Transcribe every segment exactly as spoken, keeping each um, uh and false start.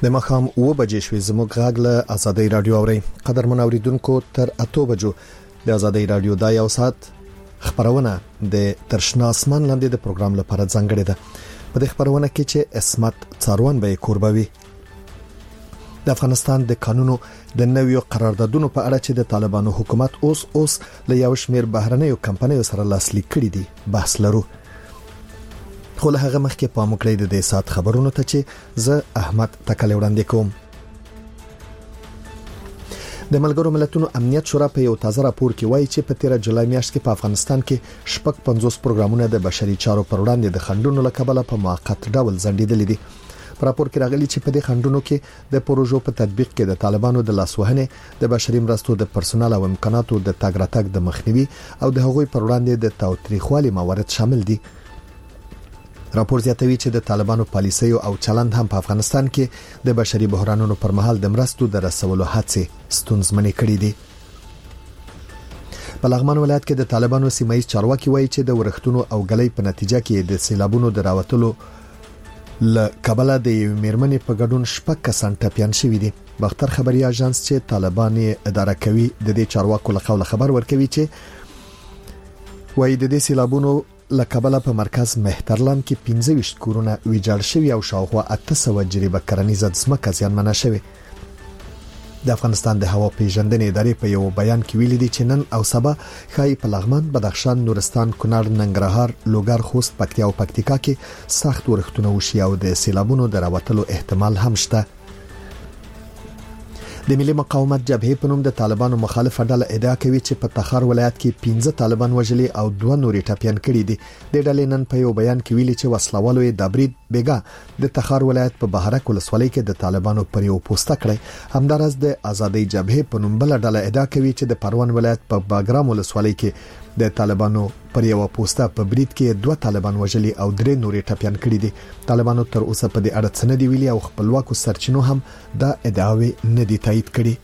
د مخام و بجې شوې زموږ غږ له ازادي رادیو اوري قدرمن اوریدونکو تر اتو بجو د ازادي رادیو د یو ساعت خبرونه د ترشنا اسمان لاندې د پروګرام لپاره ځانګړې ده. په دې خبرونه کې چې اسمت څاروان به قربوي د افغانستان د قانونو د نویو قراردادونو په اړه چې د طالبانو حکومت اوس اوس له یو شمېر بهرنیو کمپنیو سره لاسلیک کړي دي بحث لرو. خو له هغه مخکې په مکړې د دې سات خبرونو ته چې زه احمد تکلی وړاندې کوم. د ملګرو ملتونو امنیت شورا په یو تازه راپور کې وایي چې په تیر جولای میاشت کې په افغانستان کې شپږ پنځوس پروګرامونه د بشري چارو پر وړاندې د خنډونو له کبله په موقت ډول ځنډېدل دي. په راپور کې راغلي چې په دې خنډونو کې د پروژو په تطبیق کې د طالبانو د لاسوهنې د بشري مرستو د پرسونل او امکاناتو د تګ راتګ د مخنیوي او د هغوی پر وړاندې د تاوتریخوالي موارد شامل دي. راپور زیاتوي چې د طالبانو پالیسي او چلند هم په افغانستان کې د بشري بحرانونو پر مهال د مرستو د رسولو هڅې ستونزمنې کړې دي. په لغمان ولایت کې د طالبانو سیمایي چارواکي وایي چې د ورښتونو او غلې په نتیجه کې د سیلابونو د راوتلو ل کابل د میرمنې په ګډون شپږ کسان ټپيان شوي دي. باختر خبري اژانس چې طالبان اداره کوي د دې چارواکو له قوله خبر ورکوي چې وایي د دې سیلابونو لکبله په مرکز مهترلام کې پنځه ویشت کورونه ویجاړ شوي او شاوخوا اته سوه جریبه کرنیزه ځمکه زیانمنه شوې. د افغانستان د هوا پیژندنې ادارې په یو بیان کې ویلي دي چې نن او سبا خای په لغمان، بدخشان، نورستان، کونړ، ننګرهار، لوګر، خوست، پکتیا او پکتیکا کې سخت ورښتونه وشي او د سیلابونو د راوتلو احتمال هم شته. د ملي مقاومت جبهې په نوم د طالبانو مخالفه ډله ادعا کوي چې په تخار ولایت کې پنځه طالبان وژلي او دوه نورې ټپيان کړي دي. د ډلې نن په یو بیان کې ویلي چې وسلوالو یې د برید بیګا د تخار ولایت په بهرک ولسوالۍ کې د طالبانو پر یو پوسټه کړی. همدارس د ازادي جبهې په نوم بل ډله ادعا کوي چې د پروان ولایت په باګرام ولسوالۍ کې د طالبانو پر یو پوسټه په برید کې دوه طالبان وژلي او درې نورې ټپيان کړي دي. طالبانو تر اوسه په دې اړه څه نه دی ویلي او خپلواکو سرچینو هم دا ادعاوې نه دي تایید کړي.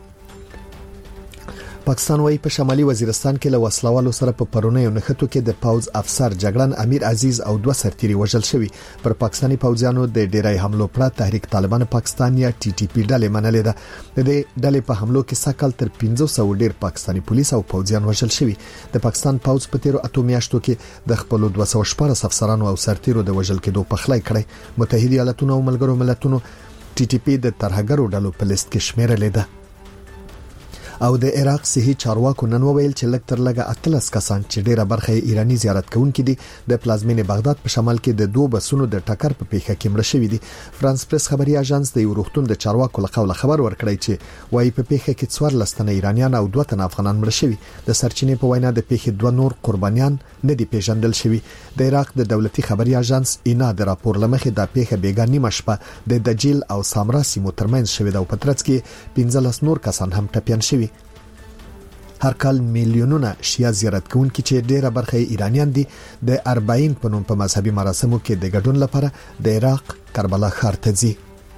پاکستان وايي په شمالي وزیرستان کې له وسلوالو سره په پرونیو نښتو کې د پاوز افسر جګړن امیر عزیز او دوه سرتیري وژل شوي. پر پاکستاني پوځیانو د ډیری حملو پر تحریک طالبان پاکستان یا ټي ټي پی ډلې منلې ده. د دې ډلې په حملو کې سکل تر پنځه سوه ډیر پاکستاني پولیس او پوځیان وژل شوي. د پاکستان پوځ په تیرو اتو میاشتو کې د خپل دوه سوه شپږ افسرانو او سرتیرو د وژل کېدو په خلای کړی. متحده ایالاتونو او ملګرو ملتونو ټي ټي پی د ترهګرو ډلو په لیست کې شمیرلې ده. او د عراق صحي چارواکو نن وویل چې لږ تر لږه اتلس کسان چې ډیره برخه ایرانی زیارت کوونکي دي د پلازمینې بغداد په شمال کې د دوه بسونو د ټکر په پیښه کې مړه شوي دي. فرانس پریس خبري اژانس د یو روغتون د چارواکو له قوله خبر ورکړی چې وايي په پیښه کې څوارلس تنه ایرانیان او دوه تنه افغانان مړه شوي. د سرچینې په وینا د پیښې دوه نور قربانیان نه دي پیژندل شوي. د عراق د دولتي خبري اژانس اینا د راپور لمخې د پیښه بیګانی مشپه د دجیل او سامرا سیمو ترمنځ شوې ده او په ترڅ کې پنځلس نور کسان هم ټپيان شوي. هر کال میلیونونه شیعه زیارت کوونکي چې ډیره برخه ایرانیان دي د اربعین په نوم په مذهبي مراسمو کې د ګډون لپاره د عراق کربلا ښار ته ځي.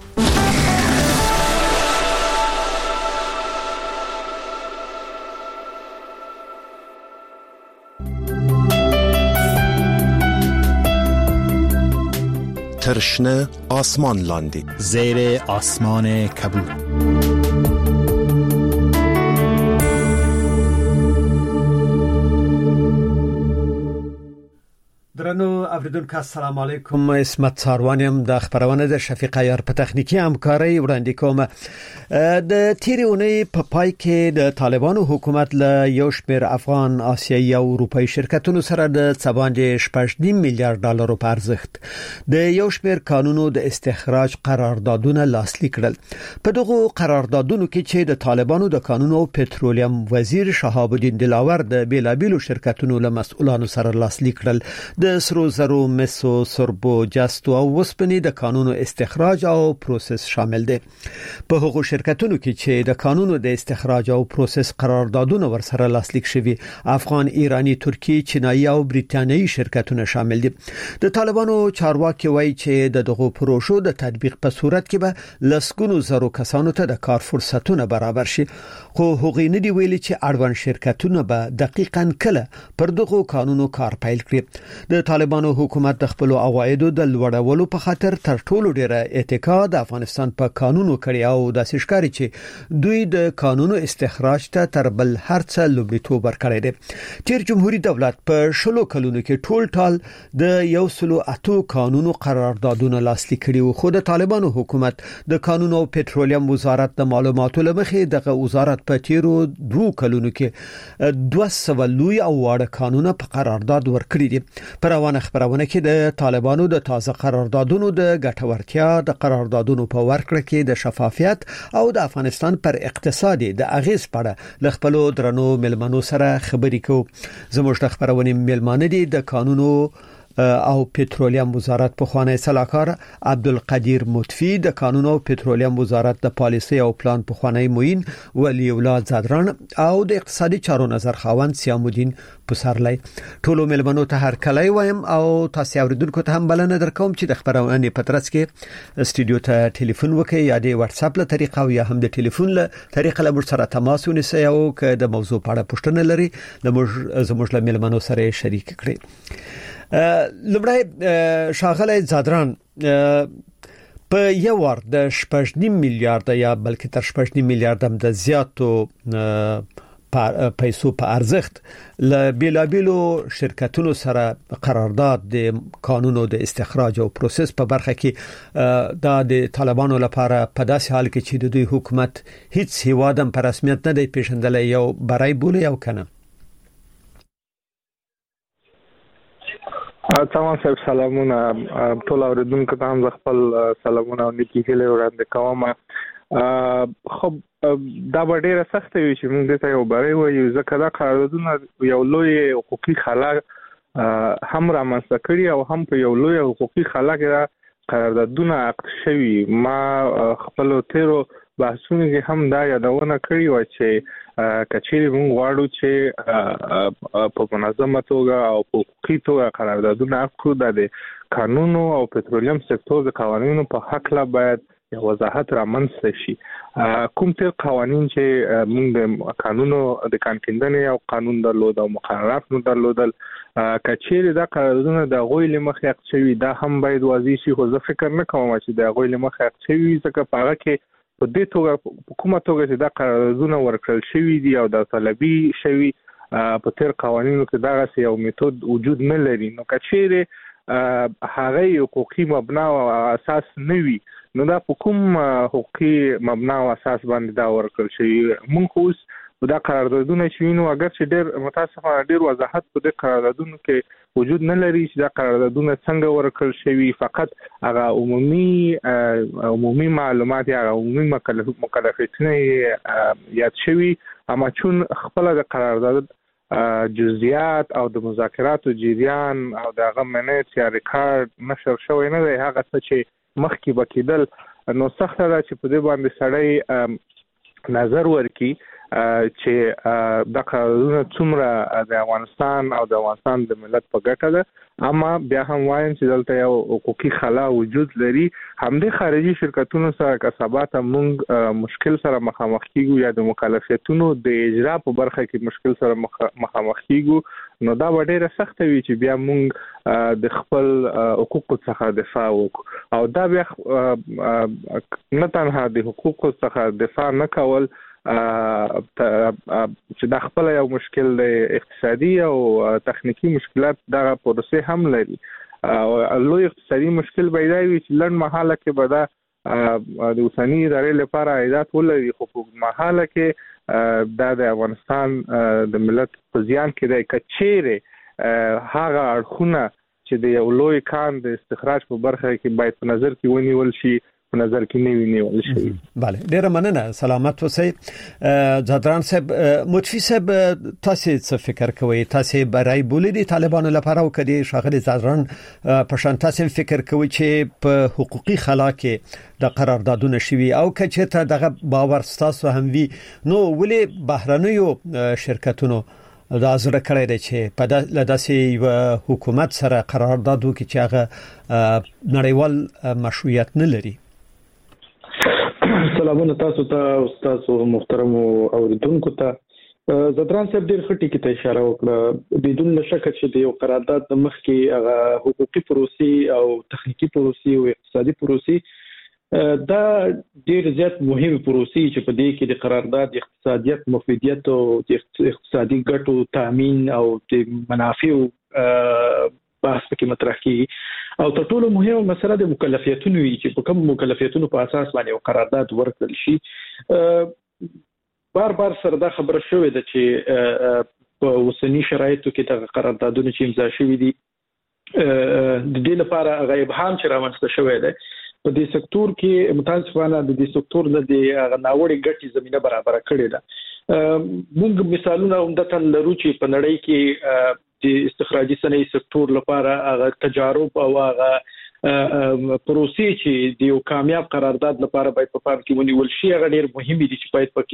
ترشنه آسمان لاندی زیر آسمان کبود. درنو اوریدونکو السلام علیکم. اسمت څاروانیم د خبرونه د شفیق عیار په تخنیکی همکاري وړاندې کوم. د تیرونی په پای کې د طالبانو حکومت له یو شمېر افغان، آسیایي او اروپایي شرکتونو سره د څباندې شپږ نیم میلیارډ ډالرو په ارزښت د یو شمېر قانونو د استخراج قراردادونه لاسلیک کړل. په دغه قراردادونو کې چې د طالبانو د قانونو او پټرولیم وزیر شهاب الدین دلاور د بیلابیلو شرکتونو له مسؤلانو سره لاسلیک کړل. د سرو زرو، مسو، سربو، جستو او وسپنې د قانونو استخراج او پروسس شامل دي. په هغو شرکتونو کې چې د قانونو د استخراج او پروسس قراردادونه ورسره لاسلیک شوي افغان، ایرانی، ترکی، چینایي او بریتانیایی شرکتونه شامل دي. د طالبانو چارواکي وایي چې دغه پروژو د تطبیق په صورت کې به لسګونو زرو کسانو ته د کار فرصتونه برابر شي. خو هغوی نه دی ویلي چې اړوند شرکتونه به دقیقاً کله پر دغه قانونو کار پیل کړي. د طالبانو حکومت د خپل عوایدو د لوړولو په خاطر تر ټولو ډیره اتکا د افغانستان په قانونو کړی او د سشکاري چې دوی د قانونو استخراج ته تر بل هرڅه لومړیتوب ورکړی دی. تیر جمهوریت دولت په شلو کلونو کې ټول ټال د یو سلو اتو قانونو قراردادونه لاسلیک کړي او خو د طالبانو حکومت د قانون او پټرولیم وزارت د معلوماتو لمخې دغه وزارت په تیرو دوه کلونو کې دوه سوه لوی او واړه قانونه په قرارداد ورکړي دي. پر روانه خبرونه کې د طالبانو د تازه قراردادونو د ګټورتیا د قراردادونو په ورکړه کې د شفافیت او د افغانستان پر اقتصادي د اغیز په اړه ل خپل درنو ملمنو سره خبرې کوو. زموږ د خبرونه ملمانه دي د قانونو او پټرولیم وزارت په خوانی صلاحکار عبدالقدیر مطفی، د قانون او پټرولیم وزارت د پالیسي او پلان په خوانی موین ولی اولاد زادران او د اقتصادي چارو نظر خاوند سیام الدین پسرلی. ټولو ملمنو ته هر کله وایم او تاسو اوریدونکو ته هم بلنه درکوم چې د خبرونه پترس کې استودیو ته ټلیفون وکړئ یا د واتس اپ له طریقه او یا هم د ټلیفون له طریقه له سره تماس ونیسئ او که د موضوع په اړه پوښتنه لري د موږ زموږ له ملمنو سره شریک کړئ. لمړی شاغله زادران په یو ور د شپږ نیم میلیارډ یا بلکې تر شپږ نیم میلیارډ هم د زیاتو پیسو په ارزښت ل بیلابیلو شرکتونو سره قرارداد د قانونو د استخراج او پروسس په برخه کې د د طالبانو لپاره په داسې حال کې چې د دوی حکومت هیڅ هیوادم په رسمیت نه دی پیژندل یو برای بوله یو کنه. تمام صاحب سلامونه ټول اوریدونکو ته هم خپل سلامونه او نیکی هیله وړاندې کوم. خو دا ډیره سخت وي چې موږ ته یو بری وایو ځکه دا قراردادونه یو لوی حقوقي خلا هم رامنځته کړي او هم په یو لوی حقوقي خلا کې قراردادونه عقد شوي. ما خپل تیرو بحثونه کې هم دا یادونه کړې و چې کچېری موږ غواړو چې په منظمه توګه او په حقوقي توګه قراردادونه عقد د قانونو او پټرولیم سکتور د قوانینو په حق لا باید یو وضاحت رامنځته شي. کوم تر قوانین چې موږ د قانونو د کانکندنې او قانون درلود او مقررات نو درلودل کچېری دا قراردادونه د غوی لمخې عقد شوي دا هم باید واضح شي. خو زه فکر نه کوم چې د غوی لمخې عقد شوي ځکه په هغه کې په دې توګه حکومت توګه چې دا قراردادونه ورکړل شوي دي او د طلبي شوي په تیر قوانینو کې دا یو میتود وجود نه لري. نو کچېره هغه حقوقي مبنا او اساس نه وي نو دا په کوم حقوقي مبنا او اساس باندې دا ورکړل شوي. موږ اوس دا قراردادونه چې نو اگر چې ډېر متاسفانه ډېر وضاحت په دې قراردادونو کې وجود نه لري چې دا قراردادونه څنګه ورکړل شوي. فقط هغه عمومي عمومي معلومات یا عمومي مکلفیتونه یاد شوي اما چون خپل د قرارداد جزئیات او د مذاکراتو جریان او د هغه منټ یا ریکارډ نشر شوی نه دی هغه څه چې مخکې بکیدل نو سخت ده چې په دې باندې سړی نظر ورکړي چې دا قراردادونه څومره د افغانستان او د افغانستان د ملت په ګټه ده. اما بیا هم وایم چې دلته یو حقوقي خلا وجود لري. همدې خارجي شرکتونو سره کسبات موږ مشکل سره مخامخ کیږو یا د مکلفیتونو د اجرا په برخه کې مشکل سره مخامخ کیږو نو دا ډیره سخت وي چې بیا موږ د خپل حقوقو څخه دفاع وکړو او دا بیا نه تنها د حقوقو څخه دفاع نه کول چې دا خپل یو مشکل دی اقتصادي او تخنیکی مشکلات دا پروسه هم لري. لوی اقتصادي مشکل پیدا وي چې لړ محاله کې به دا د اوسنی ادارې لپاره عایدات ولري خو په محاله کې دا د افغانستان د ملت په زیان کې دی. کچېره هغه اړخونه چې د یو لوی کان د استخراج په برخه کې باید په نظر کې ونیول شي په نظر کې نه ونیول شي. بله ډیره مننه سلامت اوسئ. زادران صاحب مطفی صاحب تاسو څه فکر کوئ؟ تاسو برای بولیدي طالبانو لپاره او کدي شاغلي زادران په شان تاسو فکر کوئ چې په حقوقي خلا کې د قراردادونه شوي او کچته دغه باور تاسو هم وی نو ولې بهرنیو شرکتونو دا زړه کړی دی چې په داسې حکومت سره قرارداد وکړي چې هغه نړیوال مشروعیت نه لري؟ سلامونه تاسو ته استاد محترم اوریدونکو ته. زدران صاحب ډېر خټي کې ته اشاره وکړه بدون شک چې د یو قرارداد د مخ کې هغه حقوقي پروسې او تخنیکی پروسې او اقتصادي پروسې دا ډېر زیات مهمه پروسې چې په دې کې د قرارداد اقتصادیت مفیدیت او اقتصادي ګټو تامین او د منافعو بحث کې مطرح کیږي او تر ټولو مهمه مسله د مکلفیتونو وی چې په کوم مکلفیتونو په اساس باندې قرارداد ورکړل شي بار بار سره دا خبره شوې ده چې په اوسنی شرایطو کې د قراردادونو چې امضا شوي دي د دې لپاره غیب هم چې رامنځته شوی دی په دې سکتور کې متاسفانه د دې سکتور د ناوړي ګټې زمينه برابر کړې ده موږ مثالونه عمدتاً لرو چې په نړۍ کې د استخراجي صنایع سکتور لپاره هغه تجارب او هغه پروسې چې د یو کامیاب قرارداد لپاره باید په پام کې ونیول شي هغه ډېر مهم دي چې باید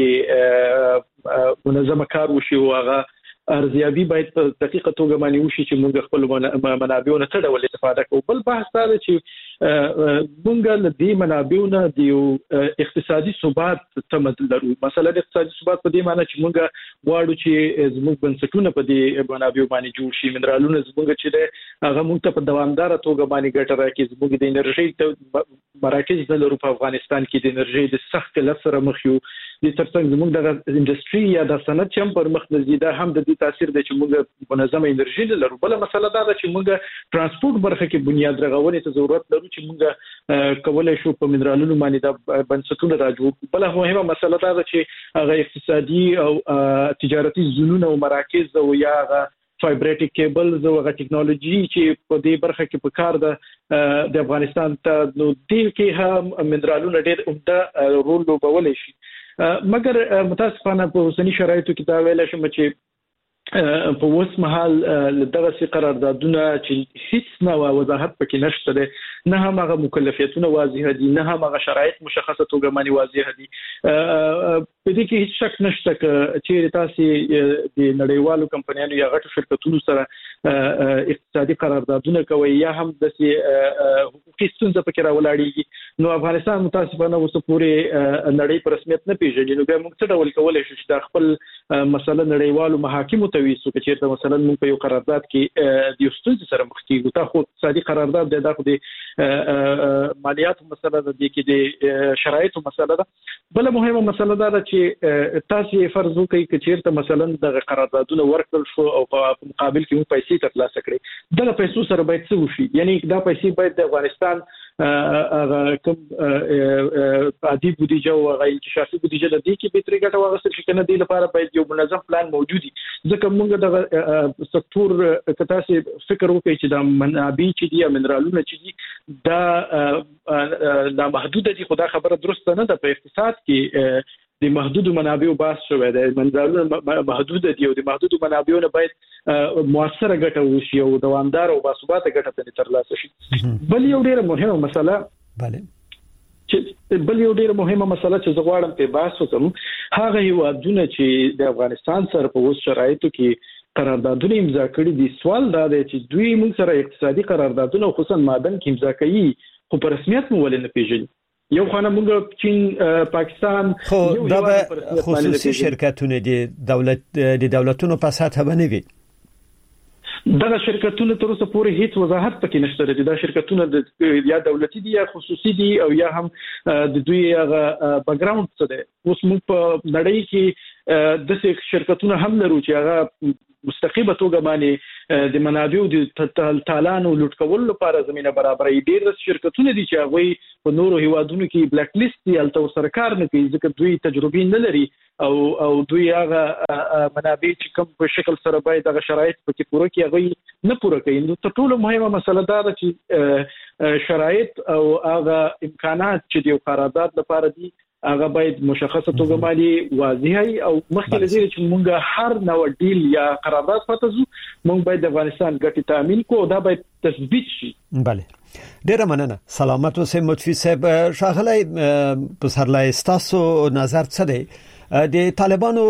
پکې منظم کار وشي او هغه ارزیابي باید په دقیقه توګه باندې وشي چې موږ خپل منابعونه څه ډول استفاده کوو بل بحث دا چې موږ له دې منابعونه د اقتصادي ثبات تمد لرو مثلا د اقتصادي ثبات په دې معنی چې موږ غواړو چې زموږ بنسټونه په دې منابعو باندې جوړ شي منرالونه زموږ چې هغه موږ ته په دوامدار توګه باندې ګټه راکړي زموږ د انرژي مراکز د لرو په افغانستان کې د انرژي د سخت کلف سره مخ یو د ترڅنګ زموږ د انډستری یا د صنعت چم پر مخ نزيده هم د دې تاثیر دی چې موږ منظمه انرژي لرو بل مسله دا ده چې موږ ترانسپورت برخه کې بنیاد رغونې ته ضرورت لرو چې موږ کولای شو په منرالونو باندې د بنسټونو راجو بل مهمه مسله دا ده چې هغه اقتصادي او تجارتي زونونه او مراکز او یا فایبریټیک کیبلز او هغه ټکنالوژي چې په دې برخه کې په کار ده د افغانستان ته نو دې کې هم منرالونه ډېر عمده رول لوبولی شي مګر متاسفانه په اوسنی شرایطو کې دا ویل شم چې په اوس مهال دغه سي قراردادونه چې هیڅ نه وضاحت پکې نشته ده نه هم هغه مکلفیتونه واضح دي نه هم هغه شرایط مشخصه توګه باندې واضح دي په دې کې هیڅ شک نشته چې تاسو د نړیوالو کمپنیانو یا غټو شرکتونو سره اقتصادي قراردادونه کوي یا هم د حقوقي ستونزې پکې راولاړيږي نو افغانستان متاسفانه اوس پورې نړۍ په رسمیت نه پیژني نو به موږ څه ډول کولای شو چې د خپل مسله نړیوالو محاکمو ته ویسو چې چیرته مثلا موږ په یو قرارداد کې د ستونزې سره مخ کیږو تا خو اقتصادي قرارداد د دغه مالیات مسله د دې کې د شرایطو مسله ده بل مهمه مسله ده چې تاسو فرض وکړئ چې چیرته مثلا د قراردادونو ورکړل شو او په مقابل کې موږ پیسې ترلاسه کړې دغه پیسو سره باید څه وشي یعنی دا پیسې باید د افغانستان هغه کوم عادي بودیجه او هغه انکشافي بودیجه د دې کې به ترې ګټه واغستل شي کنه د لپاره باید یو منظم پلان موجود وي ځکه موږ د سکتور کته سي فکر وکړي چې د منابع چې دي منرالونه چې دي دا لا محدود دي خدا خبره درسته نه ده په اقتصاد کې د محدود منابعو بحث شوی دی منرالونه محدود دي او د محدود منابعو نه باید موثره ګټه وشي او دوامدار او باثباته ګټه ترلاسه شي بل یو ډیره مهمه مسله bale چې بل یو ډیره مهمه مسله چې زه غواړم په بحث وکم هغه یو ادونه چې د افغانستان سره په اوس شرایطو کې قراردادونه امضا کړي دي سوال دا دی چې دوی موږ سره اقتصادي قراردادونه خصوصا معدن کې امضا کوي خو په رسمیت مو ولې نه پیژني یو خانه موږ چین پاکستان خو دا به خصوصي شرکتونه دي دولت د دولتونو په سطح باندې وي دغه شرکتونه تر اوسه پورې هیڅ وضاحت پکې نشته چې دا شرکتونه یا دولتي دي یا خصوصي دي او یا هم د دوی هغه بیک ګراوند څه دی اوس موږ په نړۍ کې د شرکتونو هم لرو چې هغه مستقیمه توګه باندې د منابعو د تالانو لوټ کول لپاره زمينه برابرې ډېر شرکتونه دي چې هغه په نورو هیوادونو کې بلیک لیست دي الته سرکار نه کوي ځکه دوی تجربه نه لري او او دوی هغه منابع چې کوم په شکل سره باید هغه شرایط پکې پوره کړي هغه نه پوره کوي نو ټول مهمه مسله دا ده چې شرایط او هغه امکانات چې د قرارداد لپاره دي هغه باید مشخصه توګه باندې واضحه او مخکې لري چې موږ هر نو ډیل یا قرارداد پاتزو موږ باید د افغانستان ګټې تامین کو دا باید تثبیت شي bale ډیره مننه سلامت اوسئ مطفی صاحب شاغلی په سرلای تاسو نظر څه دی د طالبانو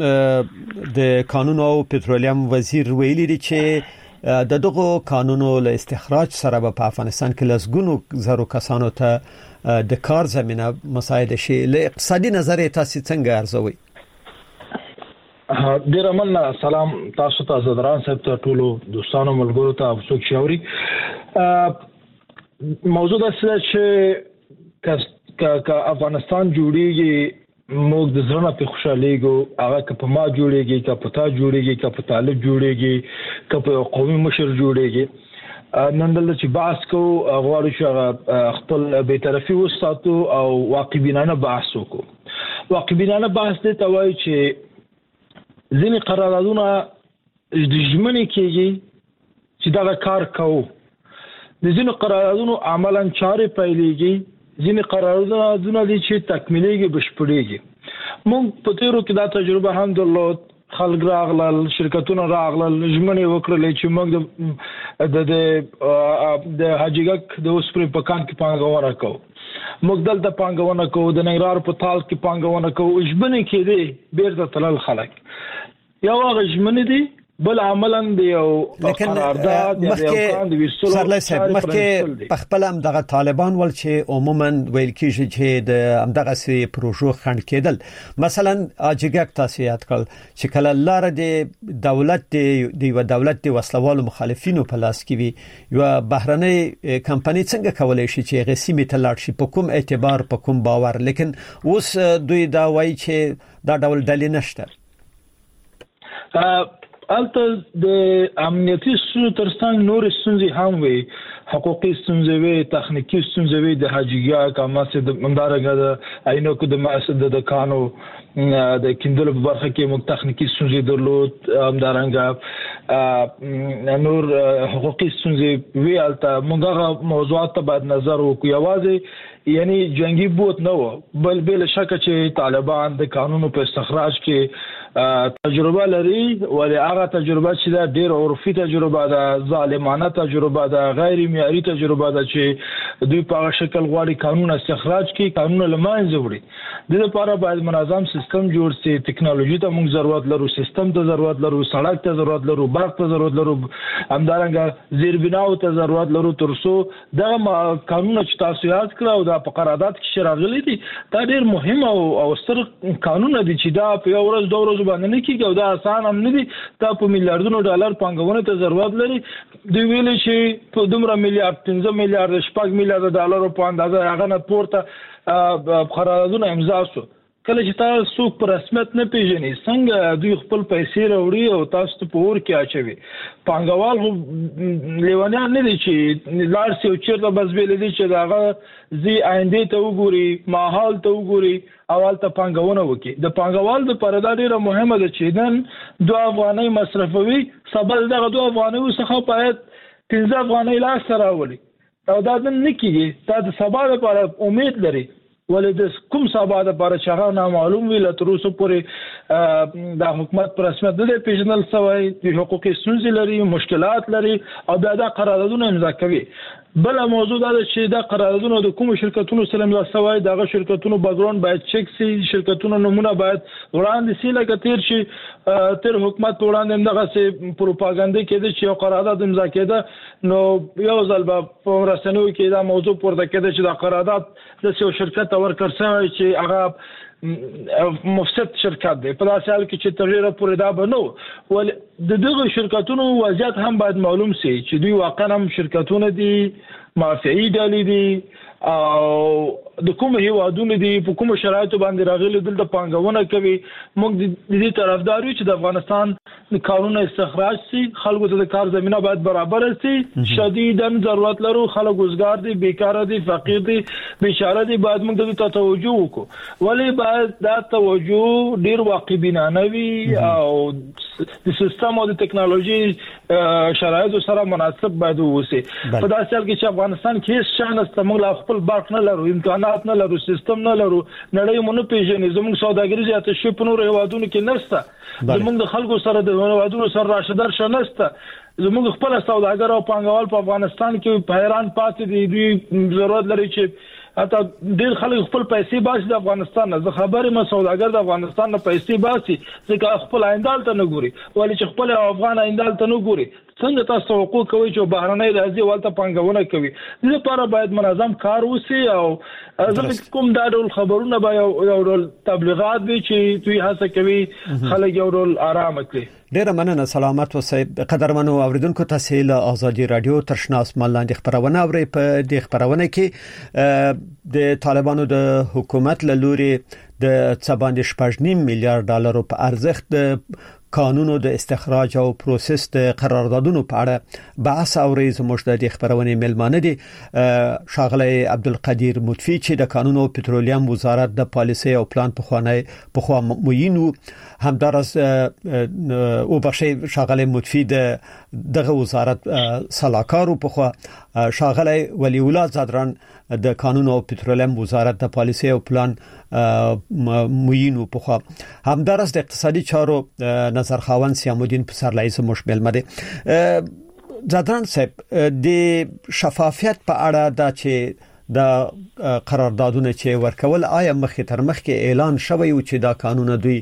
د قانون او پټرولیم وزیر ویلي دی چې د دغه قانونو له استخراج سره په افغانستان کې لسګونو زرو کسانو ته د کار زمينه مساعده شي له اقتصادي نظر تاسو څنګه ارزوي ډیر مننه. سلام تاسو ته زدران صاحب ته ټولو دوستانو ملګرو ته څوک شاوري. موضوع دا چې ک افغانستان جوړیږي موږ د زړه په خوشاليګو هغه ک په ما جوړیږي ک په تا جوړیږي ک په طالب جوړیږي ک په قومي مشر جوړیږي. نن دلته چې بحث کو غواړو چې خپل بی‌طرفي وساتو او واقعبینانه بحث وکړو. واقعبینانه بحث دی ته وایي چې ځینې قراردادونه د ژمنې کېږي چې دا کار کوو، د ځینې قراردادونو عملاً چارې پیلېږي، ځینې قراردادونه دي چې تکمیلېږي بشپړېږي. موږ په تېرو کې دا تجربه هم درلود، خلک راغلل، شرکتونه راغلل، ژمنې وکړلې چې موږ د د حاجیګک د اوسپرې په کان کې پانګونه کوو، موږ دلته پانګونه کوو، د ننګرهار په تال کې پانګونه کوو. ژمنې کېدې بیرته تلل خلک یو هغه ژمنې دي، بل عملاً دی یو قرارداد یا یو کان د ویستلو سرلی صاحب مخکې په خپل هم دغه طالبان ول چې عموما ویل کېږي چې د همدغه سي پروژو خنډ کېدل. مثلا اجګک تاسو یاد کړل چې کله لار د دولت دی یو دولت دی وسلوالو مخالفینو په لاس کې وي، یو بهرنۍ کمپنی څنګه کولای شي چې غسیمه تلاړ شي په کوم اعتبار په کوم باور، لیکن اوس دوی دا وایي چې دا ډول دلیل نشته. البته د امنیتي ستونزو ترڅنګ نور ستونزې هم وي، حقوقي ستونزې وي، تخنیکی ستونزې وي، د حاجیګا کماسه د مندارګه د عینو کو د مؤسسه د کانو د کیندلو په برخه کې موږ تخنیکی ستونزې درلود، همدارنګه نور حقوقي ستونزې وي. البته موږ موضوعات ته باید نظر وکړو، یوازې یعنی جنگي بوت نه و، بل بل شک چې طالبان د قانونو په استخراج کې تجربه لري، ولې هغه تجربه چې دا ډېر عرفي تجربه ده، ظالمانه تجربه ده، غیر معیاري تجربه ده چې دوی په هغه شکل غواړي قانون استخراج کړي، قانون له منځه وړي. د لپاره باید منظم سیستم جوړ شي، ټکنالوژي ته موږ ضرورت لرو، سیستم ته ضرورت لرو، سړک ته ضرورت لرو، برق ته ضرورت لرو، همدارنګه زیربناو ته ضرورت لرو، ترڅو دغه قانون چې تاسو یاد کړو دا په قرارداد کې راغلي دي، دا ډېر مهم او ستر قانون دي چې دا په یو ورځ دوه ورځې باندې نه کېږي او دا آسان هم نه دي. دا په میلیارډونو ډالر پانګونه ته ضرورت لري. دوی ویلي چې په دومره میلیارډ پنځه میلیارډ شپږ میلیارډ ډالرو په اندازه هغه نه پورته قراردادونه امضا شو. کله چې تاسو په رسمیت نه پیژنئ څنګه دوی خپل پیسې راوړي او تاسو ته په اور کې اچوي. پانګوال خو لیوانیان نه دي چې لار سي او چیرته بس ویل دي چې داغه زی آینده ته وګوري، ماحول ته وګوري، اول ته پانګونه وکړي. د پانګوال د پردا ډیره مهمه ده چې نن دوه افغانۍ مصرفوي، سبا دغه دوه افغانۍ څخه باید پنځه افغانۍ لاس راوړي او دا نه کیږي. دا د سبا لپاره امید لري، ولې د کوم سبا د لپاره چې هغه نامعلوم وي. له تر اوسه پورې د حکومت پر رسمیت نه دی پیژندل شوی، د حقوقي ستونزې لري، مشکلات لري او بیا دا قراردادونه امضا کوي. بل موضوع دا چې دا قراردادونه د کوم شرکتونو سره امضا شوی، دغه شرکتونو بیکګراوند باید چک شي، شرکتونو نمونه باید وړاندې شي، لکه تیر شي تر حکومت وړاندې دغه سي پروپاګاندا کېده چې یو قرارداد امضا کېده، نو یو ځل به په رسنیو کې دا موضوع پورته کېده چې دا قرارداد د یو شرکت ورکړ شوی چې هغه مفسد شرکت دی. په داسې حال کې چې تغییر پورې دا به نه و، ولې د دغه شرکتونو وضعیت هم باید معلوم شي چې دوی واقعا هم شرکتونه دي، مافیایي ډلې دي او د کوم هیوادونو دي، په کوم شرایطو باندې راغلي دلته پانګونه کوي. موږ د دې طرفدار یو چې د افغانستان قانون استخراج شي، خلکو ته د کار زمينه باید برابر شي. شدیداً ضرورت لرو، خلک وزګار دي، بیکار دي، فقیر دي، بیچاره دي، باید موږ د دې توجه وکړو. ولې باید دا توجه ډیر واقعبینانه وي او د سیستم او د ټکنالوژي شرایطو سره مناسب باید ووسی. په داسې حال کې چې افغانستان کې هیڅ شان نشته، موږ خپل برق نه لرو، امکانات نه لرو، سیستم نه لرو، نړۍ مونږ نه پیژني، زموږ سوداګریز اتشې په نور هیوادونو کې نشته، زموږ د خلکو سره د هیوادونو سره راشدار شنسته، زموږ خپل سوداګر او پانګوال په افغانستان کې په حیران پاتې دي. دوی ضرورت لري چې حتی ډېر خلک خپل پیسې باسي د افغانستان نه. زه خبرې ما سوداګر د افغانستان نه پیسې باسي ځکه خپل آینده ته نه ګوري، ولې چې خپل افغان آینده ته نه ګوري څنګه تاسو توقع کوئ چې بهرنۍ راځي ولته پانګونه کوي؟ دې لپاره باید منظم کار وشي او زه کوم دا ډول خبرونه به یو ډول تبلیغات وي چې دوی هڅه کوي خلک یو ډول آرام کړي. ډیره مننه، سلامت اوسئ. قدرمنو اوریدونکو، تاسو له آزادي رادیو ترشنا اسمان لاندې خبرونه اورئ. په دې خبرونه کې د طالبانو د حکومت له لوري د څه باندې شپږ نیم میلیارډ ډالرو په ارزښت د قانونو د استخراج او پروسس د قراردادونو په اړه بحث اوري. زموږ د دې خبرونه ملمانه دي ښاغلی عبدالقدیر مطفی چې د قانونو او پټرولیم وزارت د پالیسي او پلان په خوانی په خوا معین همدارس او بخشي ښاغلی مطفی د دغه وزارت سلاکارو په خوا ښاغلی ولی الله زادران د قانونو او پټرولیم وزارت د پالیسي او پلان معین په خوا همدارس د اقتصادي چارو نظر خاوند سیام الدین پسرلی زموږ ملمه دي. زادران صاحب، د شفافیت په اړه دا چې د قراردادونه چې ورکول آیا مخې تر مخکې اعلان شوی و چې دا قانون دوی